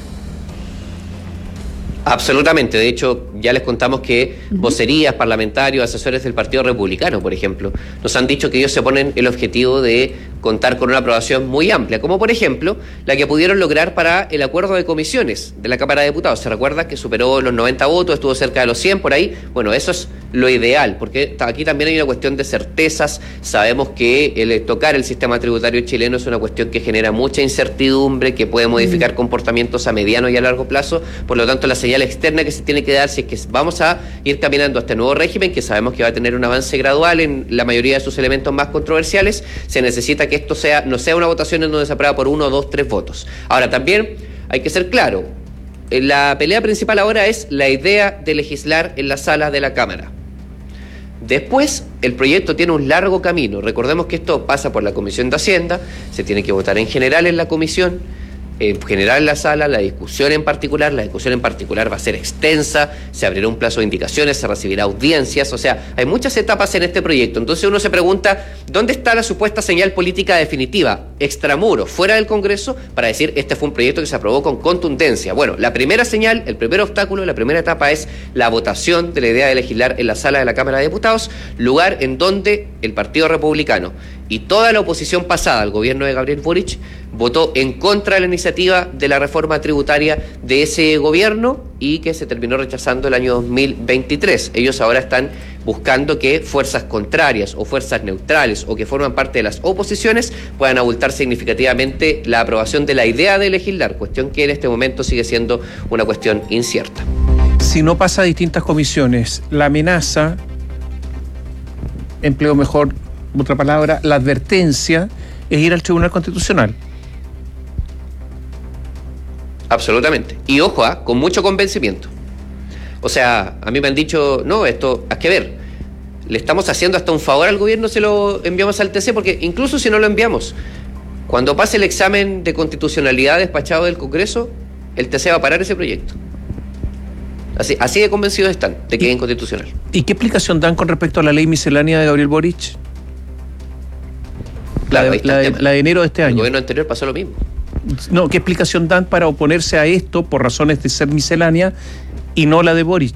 Absolutamente. De hecho, ya les contamos que vocerías, parlamentarios, asesores del Partido Republicano, por ejemplo, nos han dicho que ellos se ponen el objetivo de contar con una aprobación muy amplia, como por ejemplo la que pudieron lograr para el acuerdo de comisiones de la Cámara de Diputados. ¿Se recuerda que superó los 90 votos, estuvo cerca de los 100 por ahí? Bueno, eso es lo ideal, porque aquí también hay una cuestión de certezas. Sabemos que el tocar el sistema tributario chileno es una cuestión que genera mucha incertidumbre, que puede modificar comportamientos a mediano y a largo plazo. Por lo tanto, la señal externa que se tiene que dar, si es que vamos a ir caminando a este nuevo régimen, que sabemos que va a tener un avance gradual en la mayoría de sus elementos más controversiales, se necesita que esto no sea una votación en donde se aprueba por 1, 2, 3 votos. Ahora, también hay que ser claro, la pelea principal ahora es la idea de legislar en la sala de la Cámara. Después, el proyecto tiene un largo camino. Recordemos que esto pasa por la Comisión de Hacienda, se tiene que votar en general en la comisión, en general en la sala, la discusión en particular va a ser extensa, se abrirá un plazo de indicaciones, se recibirá audiencias, o sea, hay muchas etapas en este proyecto. Entonces uno se pregunta, ¿dónde está la supuesta señal política definitiva, extramuros, fuera del Congreso, para decir, este fue un proyecto que se aprobó con contundencia? Bueno, la primera señal, el primer obstáculo, la primera etapa es la votación de la idea de legislar en la sala de la Cámara de Diputados, lugar en donde el Partido Republicano y toda la oposición pasada al gobierno de Gabriel Boric votó en contra de la iniciativa de la reforma tributaria de ese gobierno y que se terminó rechazando el año 2023. Ellos ahora están buscando que fuerzas contrarias o fuerzas neutrales o que forman parte de las oposiciones puedan abultar significativamente la aprobación de la idea de legislar, cuestión que en este momento sigue siendo una cuestión incierta. Si no pasa a distintas comisiones, la amenaza, empleo mejor otra palabra, la advertencia es ir al Tribunal Constitucional. Absolutamente. Y ojo, con mucho convencimiento. O sea, a mí me han dicho, no, esto hay que ver. Le estamos haciendo hasta un favor al gobierno si lo enviamos al TC, porque incluso si no lo enviamos, cuando pase el examen de despachado del Congreso, el TC va a parar ese proyecto. Así de convencidos están de que es inconstitucional. ¿Y qué explicación dan con respecto a la ley miscelánea de Gabriel Boric? Claro, la de enero de este año. El gobierno anterior pasó lo mismo. No, ¿qué explicación dan para oponerse a esto por razones de ser miscelánea y no la de Boric?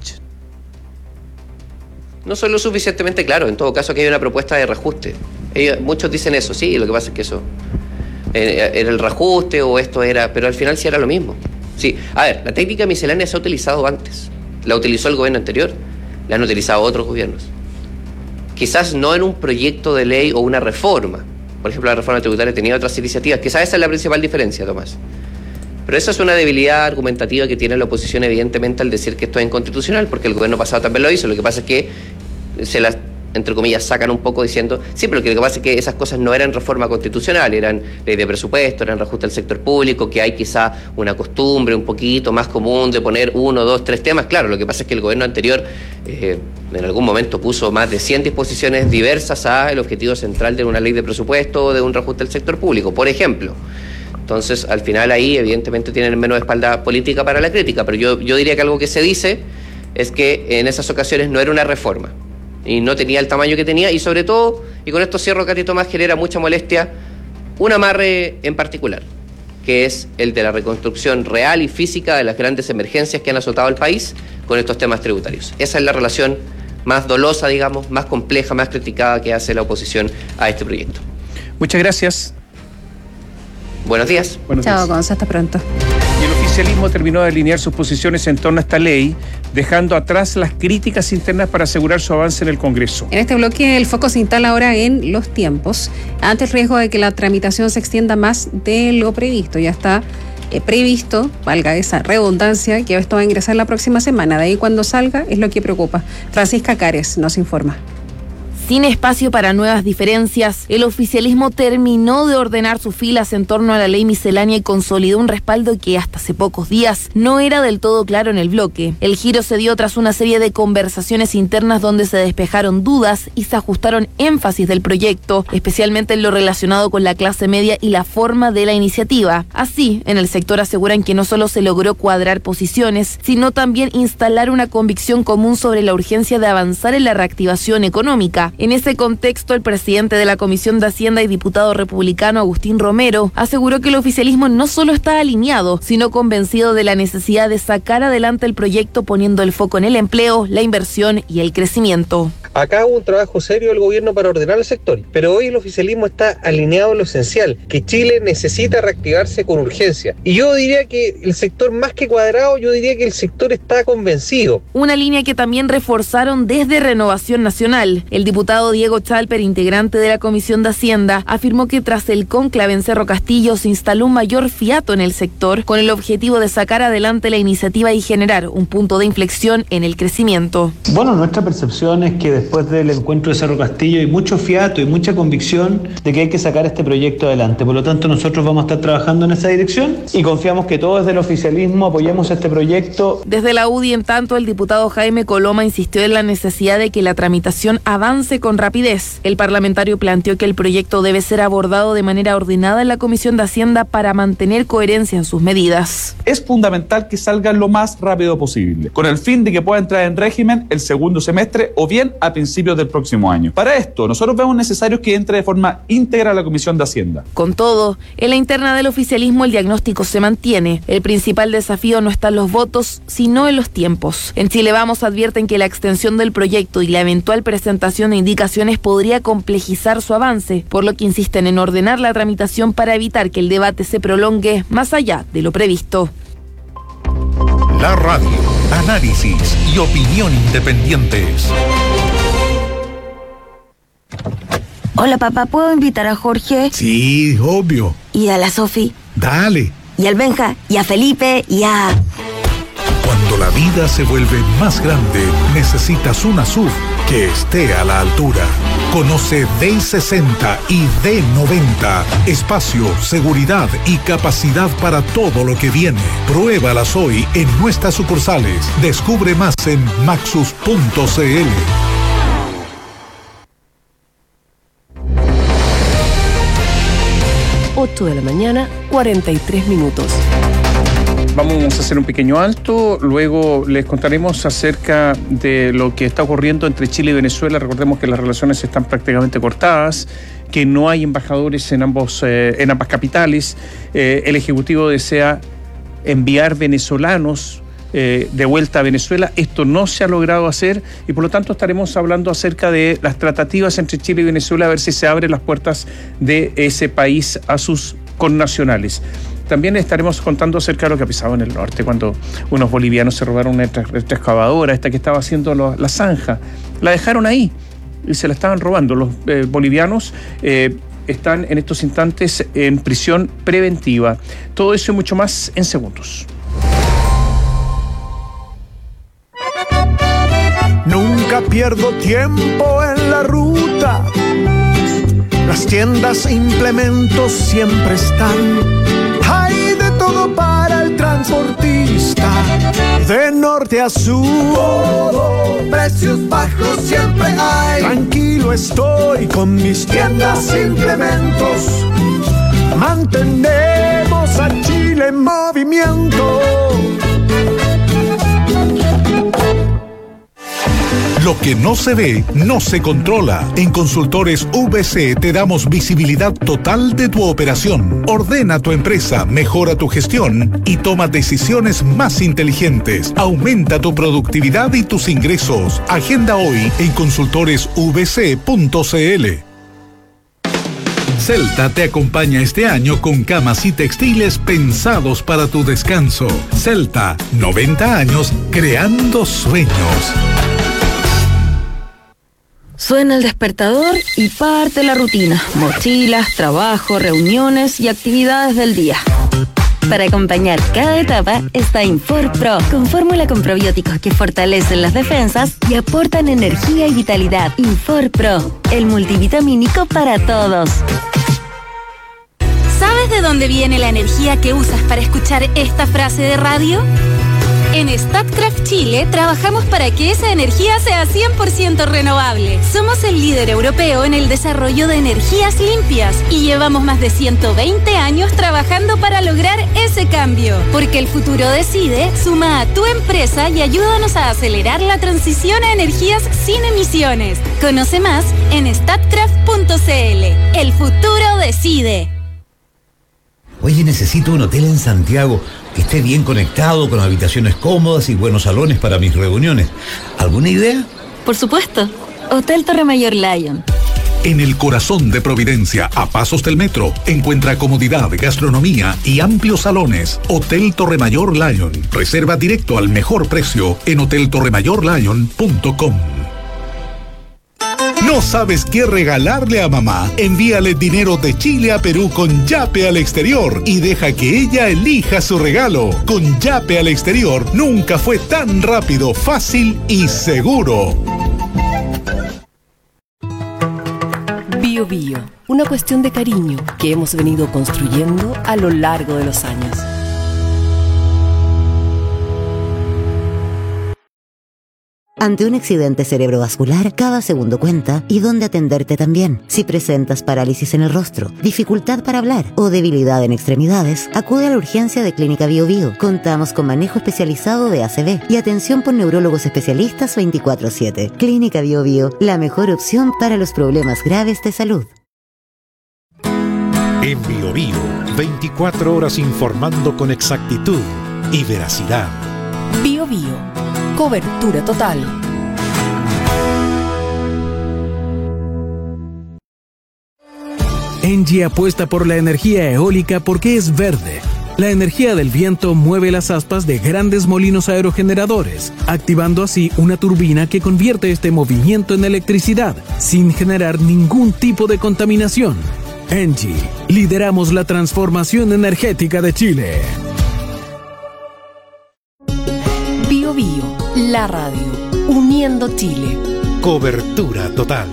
No son lo suficientemente claro. En todo caso, aquí hay una propuesta de reajuste. Muchos dicen eso, sí, lo que pasa es que eso era el reajuste o esto era, pero al final sí era lo mismo. Sí, a ver, la técnica miscelánea se ha utilizado antes. La utilizó el gobierno anterior, la han utilizado otros gobiernos. Quizás no en un proyecto de ley o una reforma. Por ejemplo, la reforma tributaria tenía otras iniciativas. Quizás esa es la principal diferencia, Tomás. Pero esa es una debilidad argumentativa que tiene la oposición, evidentemente, al decir que esto es inconstitucional, porque el gobierno pasado también lo hizo. Lo que pasa es que se las, entre comillas, sacan un poco diciendo, sí, pero lo que pasa es que esas cosas no eran reforma constitucional, eran ley de presupuesto, eran reajuste al sector público, que hay quizá una costumbre un poquito más común de poner 1, 2, 3 temas. Claro, lo que pasa es que el gobierno anterior en algún momento puso más de 100 disposiciones diversas al objetivo central de una ley de presupuesto o de un reajuste al sector público. Por ejemplo, Entonces, al final ahí evidentemente tienen menos espalda política para la crítica, pero yo diría que algo que se dice es que en esas ocasiones no era una reforma y no tenía el tamaño que tenía, y sobre todo, y con esto cierro, Katy Tomás, genera mucha molestia un amarre en particular, que es el de la reconstrucción real y física de las grandes emergencias que han azotado al país con estos temas tributarios. Esa es la relación más dolosa, digamos, más compleja, más criticada que hace la oposición a este proyecto. Muchas gracias. Buenos días. Chao, Gonza, hasta pronto. Y el oficialismo terminó de alinear sus posiciones en torno a esta ley, dejando atrás las críticas internas para asegurar su avance en el Congreso. En este bloque el foco se instala ahora en los tiempos, ante el riesgo de que la tramitación se extienda más de lo previsto. Ya está previsto, valga esa redundancia, que esto va a ingresar la próxima semana. De ahí cuando salga es lo que preocupa. Francisca Cares nos informa. Sin espacio para nuevas diferencias, el oficialismo terminó de ordenar sus filas en torno a la ley miscelánea y consolidó un respaldo que hasta hace pocos días no era del todo claro en el bloque. El giro se dio tras una serie de conversaciones internas donde se despejaron dudas y se ajustaron énfasis del proyecto, especialmente en lo relacionado con la clase media y la forma de la iniciativa. Así, en el sector aseguran que no solo se logró cuadrar posiciones, sino también instalar una convicción común sobre la urgencia de avanzar en la reactivación económica. En ese contexto, el presidente de la Comisión de Hacienda y diputado republicano Agustín Romero aseguró que el oficialismo no solo está alineado, sino convencido de la necesidad de sacar adelante el proyecto poniendo el foco en el empleo, la inversión y el crecimiento. Acá hubo un trabajo serio del gobierno para ordenar el sector, pero hoy el oficialismo está alineado en lo esencial, que Chile necesita reactivarse con urgencia. Y yo diría que el sector, más que cuadrado, yo diría que el sector está convencido. Una línea que también reforzaron desde Renovación Nacional. El diputado Diego Chalper, integrante de la Comisión de Hacienda, afirmó que tras el cónclave en Cerro Castillo se instaló un mayor fiato en el sector con el objetivo de sacar adelante la iniciativa y generar un punto de inflexión en el crecimiento. Bueno, nuestra percepción es que después del encuentro de Cerro Castillo hay mucho fiato y mucha convicción de que hay que sacar este proyecto adelante. Por lo tanto, nosotros vamos a estar trabajando en esa dirección y confiamos que todos desde el oficialismo apoyemos este proyecto. Desde la UDI, en tanto, el diputado Jaime Coloma insistió en la necesidad de que la tramitación avance con rapidez. El parlamentario planteó que el proyecto debe ser abordado de manera ordenada en la Comisión de Hacienda para mantener coherencia en sus medidas. Es fundamental que salga lo más rápido posible, con el fin de que pueda entrar en régimen el segundo semestre o bien a principios del próximo año. Para esto, nosotros vemos necesario que entre de forma íntegra a la Comisión de Hacienda. Con todo, en la interna del oficialismo el diagnóstico se mantiene. El principal desafío no está en los votos, sino en los tiempos. En Chile Vamos advierten que la extensión del proyecto y la eventual presentación de indicaciones podría complejizar su avance, por lo que insisten en ordenar la tramitación para evitar que el debate se prolongue más allá de lo previsto. La radio, análisis y opinión independientes. Hola papá, ¿puedo invitar a Jorge? Sí, obvio. ¿Y a la Sofi? Dale. ¿Y al Benja? ¿Y a Felipe? ¿Y a...? Cuando la vida se vuelve más grande, necesitas una SUV que esté a la altura. Conoce D60 y D90. Espacio, seguridad y capacidad para todo lo que viene. Pruébalas hoy en nuestras sucursales. Descubre más en maxus.cl. 8 de la mañana, 43 minutos. Vamos a hacer un pequeño alto, luego les contaremos acerca de lo que está ocurriendo entre Chile y Venezuela. Recordemos que las relaciones están prácticamente cortadas, que no hay embajadores en ambas capitales. El Ejecutivo desea enviar venezolanos de vuelta a Venezuela. Esto no se ha logrado hacer y por lo tanto estaremos hablando acerca de las tratativas entre Chile y Venezuela, a ver si se abren las puertas de ese país a sus connacionales. También estaremos contando acerca de lo que ha pasado en el norte, cuando unos bolivianos se robaron una excavadora, esta que estaba haciendo la zanja. La dejaron ahí y se la estaban robando. Los bolivianos están en estos instantes en prisión preventiva. Todo eso y mucho más en segundos. Nunca pierdo tiempo en la ruta. Las tiendas e implementos siempre están. Hay de todo para el transportista, de norte a sur. Todo, precios bajos siempre hay. Tranquilo estoy con mis tiendas e implementos. Mantener Ponemos a Chile en movimiento. Lo que no se ve, no se controla. En Consultores VC te damos visibilidad total de tu operación. Ordena tu empresa, mejora tu gestión y toma decisiones más inteligentes. Aumenta tu productividad y tus ingresos. Agenda hoy en consultoresvc.cl. Celta te acompaña este año con camas y textiles pensados para tu descanso. Celta, 90 años creando sueños. Suena el despertador y parte la rutina. Mochilas, trabajo, reuniones y actividades del día. Para acompañar cada etapa está Infor Pro, con fórmula con probióticos que fortalecen las defensas y aportan energía y vitalidad. Infor Pro, el multivitamínico para todos. ¿Sabes de dónde viene la energía que usas para escuchar esta frase de radio? En Statkraft Chile trabajamos para que esa energía sea 100% renovable. Somos el líder europeo en el desarrollo de energías limpias y llevamos más de 120 años trabajando para lograr ese cambio. Porque el futuro decide, suma a tu empresa y ayúdanos a acelerar la transición a energías sin emisiones. Conoce más en statkraft.cl. El futuro decide. Oye, necesito un hotel en Santiago que esté bien conectado, con habitaciones cómodas y buenos salones para mis reuniones. ¿Alguna idea? Por supuesto, Hotel Torremayor Lion. En el corazón de Providencia, a pasos del metro, encuentra comodidad, gastronomía y amplios salones. Hotel Torremayor Lion. Reserva directo al mejor precio en hoteltorremayorlion.com. ¿No sabes qué regalarle a mamá? Envíale dinero de Chile a Perú con Yape al exterior y deja que ella elija su regalo. Con Yape al exterior nunca fue tan rápido, fácil y seguro. Bio Bio, una cuestión de cariño que hemos venido construyendo a lo largo de los años. Ante un accidente cerebrovascular, cada segundo cuenta y dónde atenderte también. Si presentas parálisis en el rostro, dificultad para hablar o debilidad en extremidades, acude a la urgencia de Clínica Bio Bio. Contamos con manejo especializado de ACV y atención por neurólogos especialistas 24/7. Clínica Bio Bio, la mejor opción para los problemas graves de salud. En Bio Bio, 24 horas informando con exactitud y veracidad. Bio Bio. Cobertura total. Engie apuesta por la energía eólica porque es verde. La energía del viento mueve las aspas de grandes molinos aerogeneradores, activando así una turbina que convierte este movimiento en electricidad, sin generar ningún tipo de contaminación. Engie, lideramos la transformación energética de Chile. Bio Bio, la radio, uniendo Chile. Cobertura total.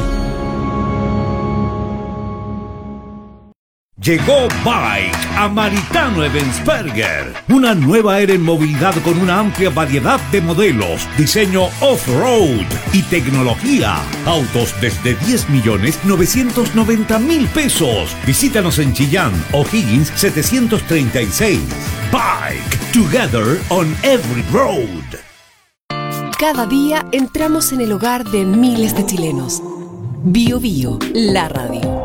Llegó Bike a Maritano Ebensperger, una nueva era en movilidad con una amplia variedad de modelos, diseño off-road y tecnología. Autos desde 10.990.000 pesos. Visítanos en Chillán, O'Higgins 736. Bike, together on every road. Cada día entramos en el hogar de miles de chilenos. Bio Bio, la radio.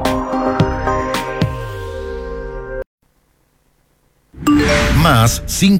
Más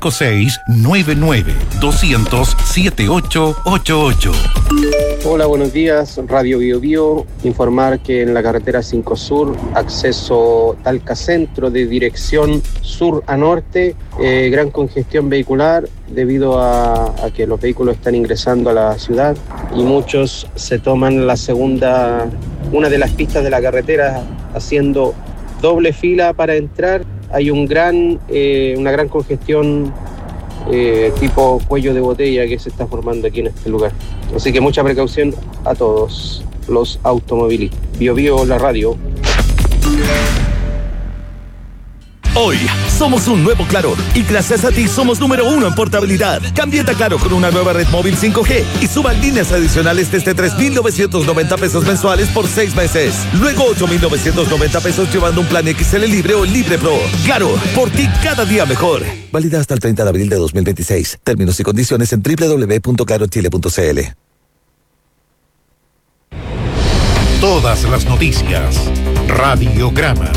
5699-200-7888. Hola, buenos días, Radio Bio Bio. Informar que en la carretera 5 Sur, acceso Talca Centro de dirección sur a norte, gran congestión vehicular debido a que los vehículos están ingresando a la ciudad y muchos se toman una de las pistas de la carretera haciendo doble fila para entrar. Hay una gran congestión tipo cuello de botella que se está formando aquí en este lugar. Así que mucha precaución a todos los automovilistas. Bio Bio, la radio. Hoy, Somos un nuevo Claro y gracias a ti somos número 1 en portabilidad. Cámbiate a Claro con una nueva red móvil 5G y suba líneas adicionales desde 3,990 pesos mensuales por 6 meses. Luego 8,990 pesos llevando un plan XL Libre o Libre Pro. Claro, por ti cada día mejor. Válida hasta el 30 de abril de 2026. Términos y condiciones en www.clarochile.cl. Todas las noticias. Radiograma.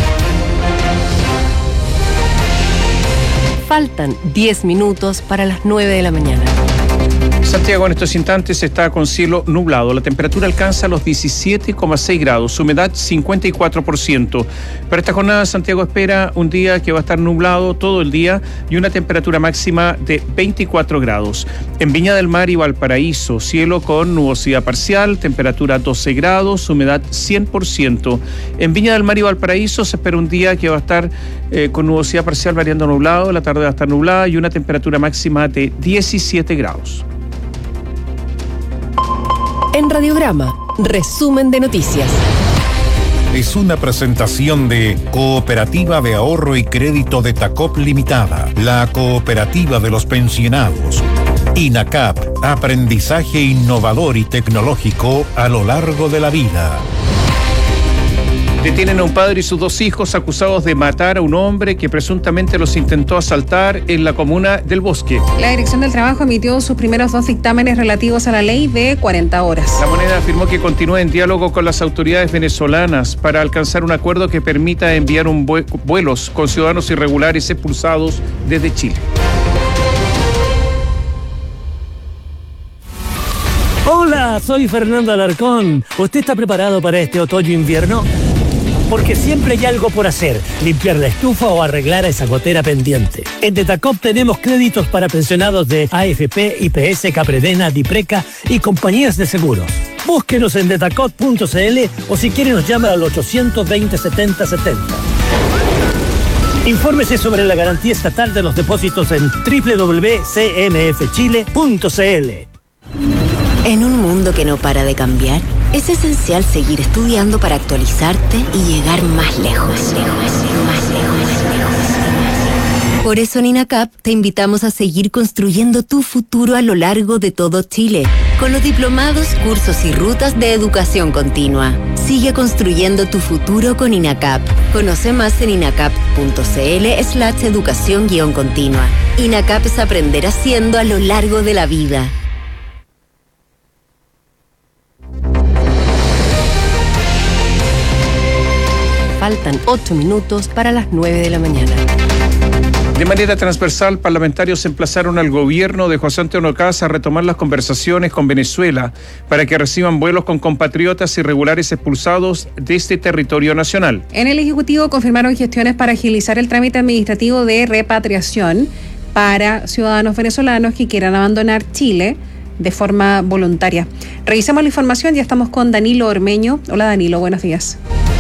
Faltan 10 minutos para las 9 de la mañana. Santiago en estos instantes está con cielo nublado. La temperatura alcanza los 17,6 grados, humedad 54%. Para esta jornada, Santiago espera un día que va a estar nublado todo el día y una temperatura máxima de 24 grados. En Viña del Mar y Valparaíso, cielo con nubosidad parcial, temperatura 12 grados, humedad 100%. En Viña del Mar y Valparaíso se espera un día que va a estar con nubosidad parcial variando nublado, la tarde va a estar nublada y una temperatura máxima de 17 grados. En Radiograma, resumen de noticias. Es una presentación de Cooperativa de Ahorro y Crédito de Tacop Limitada, la cooperativa de los pensionados. INACAP, aprendizaje innovador y tecnológico a lo largo de la vida. Detienen a un padre y sus 2 hijos acusados de matar a un hombre que presuntamente los intentó asaltar en la comuna del Bosque. La Dirección del Trabajo emitió sus primeros 2 dictámenes relativos a la ley de 40 horas. La Moneda afirmó que continúa en diálogo con las autoridades venezolanas para alcanzar un acuerdo que permita enviar vuelos con ciudadanos irregulares expulsados desde Chile. Hola, soy Fernando Alarcón. ¿Usted está preparado para este otoño-invierno? Porque siempre hay algo por hacer, limpiar la estufa o arreglar a esa gotera pendiente. En Detacop tenemos créditos para pensionados de AFP, IPS, Capredena, Dipreca y compañías de seguros. Búsquenos en detacop.cl o si quiere nos llama al 820-7070. Infórmese sobre la garantía estatal de los depósitos en www.cmfchile.cl. En un mundo que no para de cambiar, es esencial seguir estudiando para actualizarte y llegar más lejos. Por eso en INACAP te invitamos a seguir construyendo tu futuro a lo largo de todo Chile, con los diplomados, cursos y rutas de educación continua. Sigue construyendo tu futuro con INACAP. Conoce más en inacap.cl/educación-continua. INACAP es aprender haciendo a lo largo de la vida. Faltan 8 minutos para las 9 de la mañana. De manera transversal, parlamentarios emplazaron al gobierno de José Antonio Kast a retomar las conversaciones con Venezuela para que reciban vuelos con compatriotas irregulares expulsados de este territorio nacional. En el Ejecutivo confirmaron gestiones para agilizar el trámite administrativo de repatriación para ciudadanos venezolanos que quieran abandonar Chile de forma voluntaria. Revisamos la información, ya estamos con Danilo Ormeño. Hola Danilo, buenos días.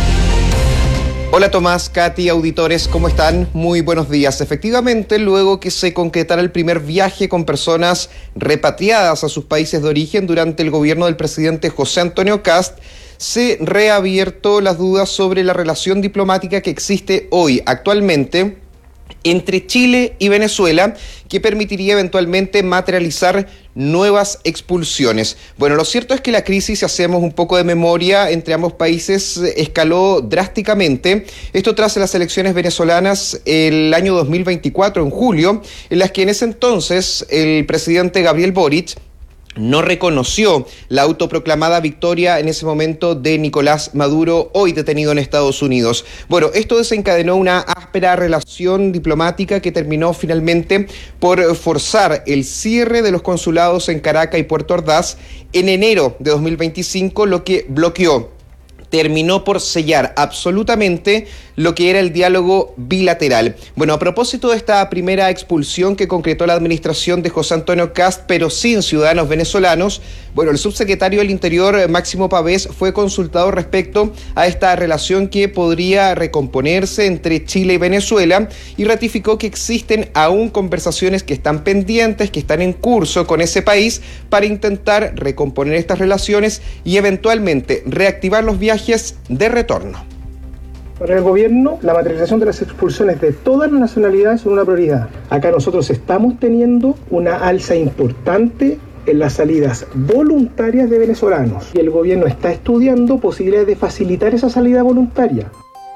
Hola Tomás, Katy, auditores, ¿cómo están? Muy buenos días. Efectivamente, luego que se concretara el primer viaje con personas repatriadas a sus países de origen durante el gobierno del presidente José Antonio Kast, se reabierto las dudas sobre la relación diplomática que existe hoy, actualmente, entre Chile y Venezuela, que permitiría eventualmente materializar nuevas expulsiones. Bueno, lo cierto es que la crisis, si hacemos un poco de memoria, entre ambos países escaló drásticamente. Esto tras las elecciones venezolanas el año 2024, en julio, en las que en ese entonces el presidente Gabriel Boric no reconoció la autoproclamada victoria en ese momento de Nicolás Maduro, hoy detenido en Estados Unidos. Bueno, esto desencadenó una áspera relación diplomática que terminó finalmente por forzar el cierre de los consulados en Caracas y Puerto Ordaz en enero de 2025, lo que terminó por sellar absolutamente lo que era el diálogo bilateral. Bueno, a propósito de esta primera expulsión que concretó la administración de José Antonio Kast, pero sin ciudadanos venezolanos, bueno, el subsecretario del Interior, Máximo Pavés, fue consultado respecto a esta relación que podría recomponerse entre Chile y Venezuela y ratificó que existen aún conversaciones que están pendientes, que están en curso con ese país para intentar recomponer estas relaciones y eventualmente reactivar los viajes de retorno. Para el gobierno, la materialización de las expulsiones de todas las nacionalidades es una prioridad. Acá nosotros estamos teniendo una alza importante en las salidas voluntarias de venezolanos y el gobierno está estudiando posibilidades de facilitar esa salida voluntaria.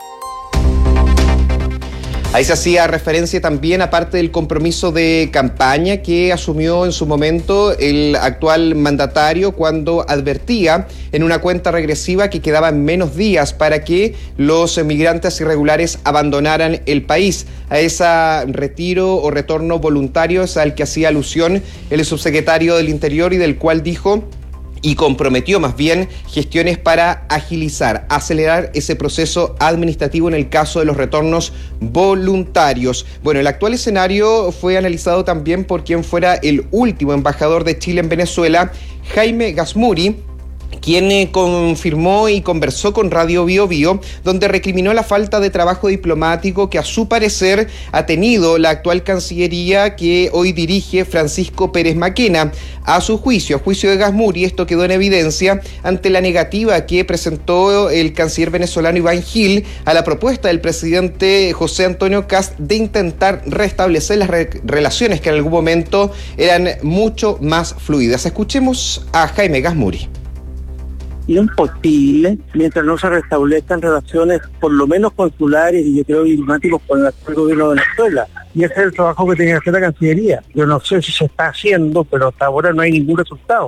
Ahí se hacía referencia también, aparte del compromiso de campaña que asumió en su momento el actual mandatario cuando advertía en una cuenta regresiva que quedaban menos días para que los migrantes irregulares abandonaran el país. A ese retiro o retorno voluntario es al que hacía alusión el subsecretario del Interior y del cual dijo y comprometió más bien gestiones para agilizar, acelerar ese proceso administrativo en el caso de los retornos voluntarios. Bueno, el actual escenario fue analizado también por quien fuera el último embajador de Chile en Venezuela, Jaime Gasmuri, quien confirmó y conversó con Radio Bio Bio, donde recriminó la falta de trabajo diplomático que a su parecer ha tenido la actual Cancillería que hoy dirige Francisco Pérez Maquena. A juicio de Gasmuri, esto quedó en evidencia ante la negativa que presentó el canciller venezolano Iván Gil a la propuesta del presidente José Antonio Kast de intentar restablecer las relaciones que en algún momento eran mucho más fluidas. Escuchemos a Jaime Gasmuri. Imposible mientras no se restablezcan relaciones por lo menos consulares y yo creo diplomáticos con el actual gobierno de Venezuela. Y ese es el trabajo que tiene que hacer la Cancillería. Yo no sé si se está haciendo, pero hasta ahora no hay ningún resultado.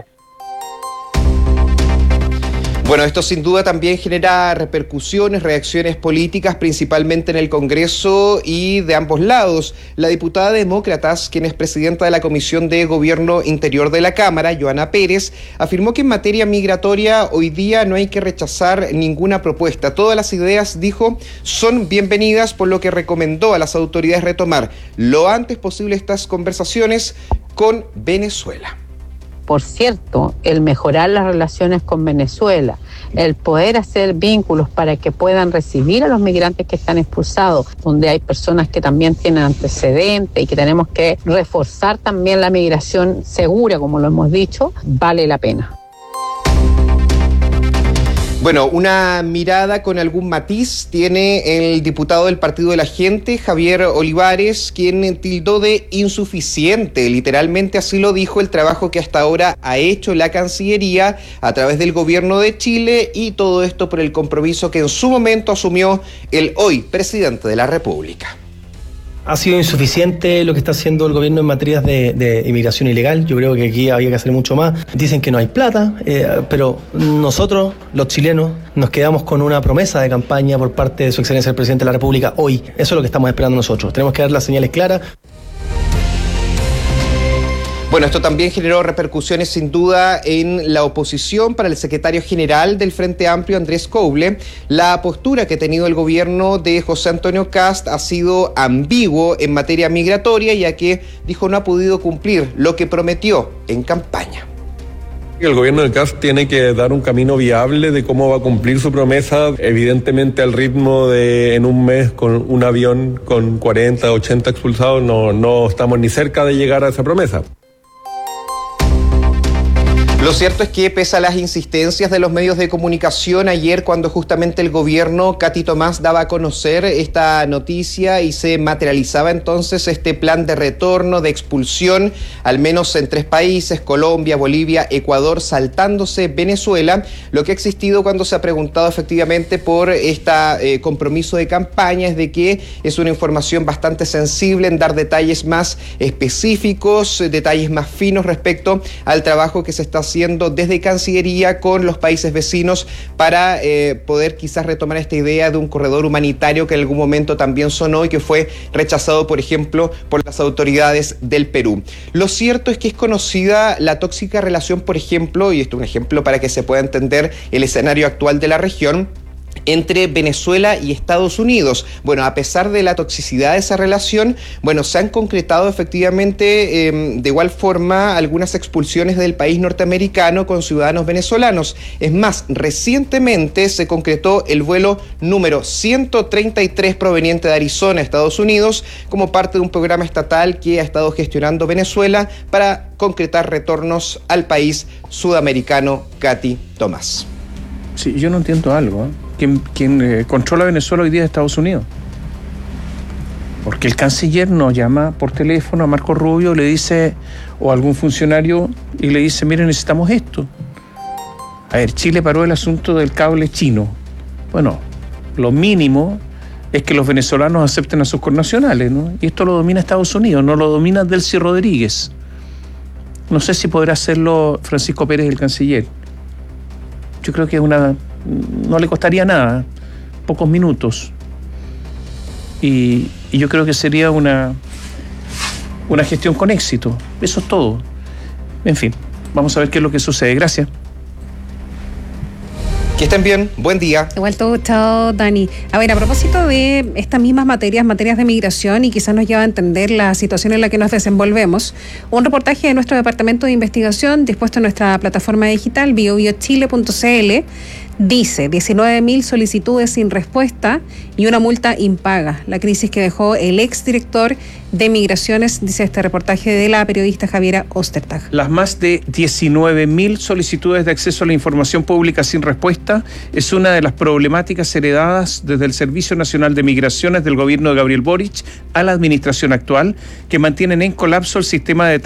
Bueno, esto sin duda también genera repercusiones, reacciones políticas, principalmente en el Congreso y de ambos lados. La diputada de Demócratas, quien es presidenta de la Comisión de Gobierno Interior de la Cámara, Joana Pérez, afirmó que en materia migratoria hoy día no hay que rechazar ninguna propuesta. Todas las ideas, dijo, son bienvenidas, por lo que recomendó a las autoridades retomar lo antes posible estas conversaciones con Venezuela. Por cierto, el mejorar las relaciones con Venezuela, el poder hacer vínculos para que puedan recibir a los migrantes que están expulsados, donde hay personas que también tienen antecedentes y que tenemos que reforzar también la migración segura, como lo hemos dicho, vale la pena. Bueno, una mirada con algún matiz tiene el diputado del Partido de la Gente, Javier Olivares, quien tildó de insuficiente, literalmente así lo dijo, el trabajo que hasta ahora ha hecho la Cancillería a través del gobierno de Chile, y todo esto por el compromiso que en su momento asumió el hoy presidente de la República. Ha sido insuficiente lo que está haciendo el gobierno en materias de inmigración ilegal. Yo creo que aquí había que hacer mucho más. Dicen que no hay plata, pero nosotros, los chilenos, nos quedamos con una promesa de campaña por parte de su excelencia el presidente de la República hoy. Eso es lo que estamos esperando nosotros. Tenemos que dar las señales claras. Bueno, esto también generó repercusiones sin duda en la oposición. Para el secretario general del Frente Amplio, Andrés Couble, la postura que ha tenido el gobierno de José Antonio Kast ha sido ambiguo en materia migratoria, ya que dijo no ha podido cumplir lo que prometió en campaña. El gobierno de Kast tiene que dar un camino viable de cómo va a cumplir su promesa, evidentemente al ritmo de en un mes con un avión con 40, 80 expulsados, no estamos ni cerca de llegar a esa promesa. Lo cierto es que pese a las insistencias de los medios de comunicación, ayer cuando justamente el gobierno, Katy Tomás, daba a conocer esta noticia y se materializaba entonces este plan de retorno, de expulsión, al menos en 3 países, Colombia, Bolivia, Ecuador, saltándose Venezuela, lo que ha existido cuando se ha preguntado efectivamente por este compromiso de campaña es de que es una información bastante sensible en dar detalles más específicos, detalles más finos respecto al trabajo que se está haciendo desde Cancillería con los países vecinos para poder quizás retomar esta idea de un corredor humanitario que en algún momento también sonó y que fue rechazado, por ejemplo, por las autoridades del Perú. Lo cierto es que es conocida la tóxica relación, por ejemplo, y esto es un ejemplo para que se pueda entender el escenario actual de la región, entre Venezuela y Estados Unidos. Bueno, a pesar de la toxicidad de esa relación, bueno, se han concretado efectivamente de igual forma algunas expulsiones del país norteamericano con ciudadanos venezolanos. Es más, recientemente se concretó el vuelo número 133 proveniente de Arizona, Estados Unidos, como parte de un programa estatal que ha estado gestionando Venezuela para concretar retornos al país sudamericano. Katy Tomás. Sí, yo no entiendo algo. quien controla Venezuela hoy día es Estados Unidos. Porque el canciller nos llama por teléfono a Marco Rubio, le dice, o algún funcionario, y le dice, miren, necesitamos esto. A ver, Chile paró el asunto del cable chino. Bueno, lo mínimo es que los venezolanos acepten a sus connacionales, ¿no? Y esto lo domina Estados Unidos, no lo domina Delcy Rodríguez. No sé si podrá hacerlo Francisco Pérez, el canciller. Yo creo que no le costaría nada, pocos minutos. Y yo creo que sería una gestión con éxito. Eso es todo. En fin, vamos a ver qué es lo que sucede. Gracias. Que estén bien, buen día. Igual todo, chao, Dani. A ver, a propósito de estas mismas materias de migración, y quizás nos lleva a entender la situación en la que nos desenvolvemos, un reportaje de nuestro departamento de investigación dispuesto en nuestra plataforma digital biobiochile.cl dice 19.000 solicitudes sin respuesta y una multa impaga. La crisis que dejó el exdirector de Migraciones, dice este reportaje de la periodista Javiera Ostertag. Las más de 19.000 solicitudes de acceso a la información pública sin respuesta es una de las problemáticas heredadas desde el Servicio Nacional de Migraciones del gobierno de Gabriel Boric a la administración actual, que mantienen en colapso el sistema de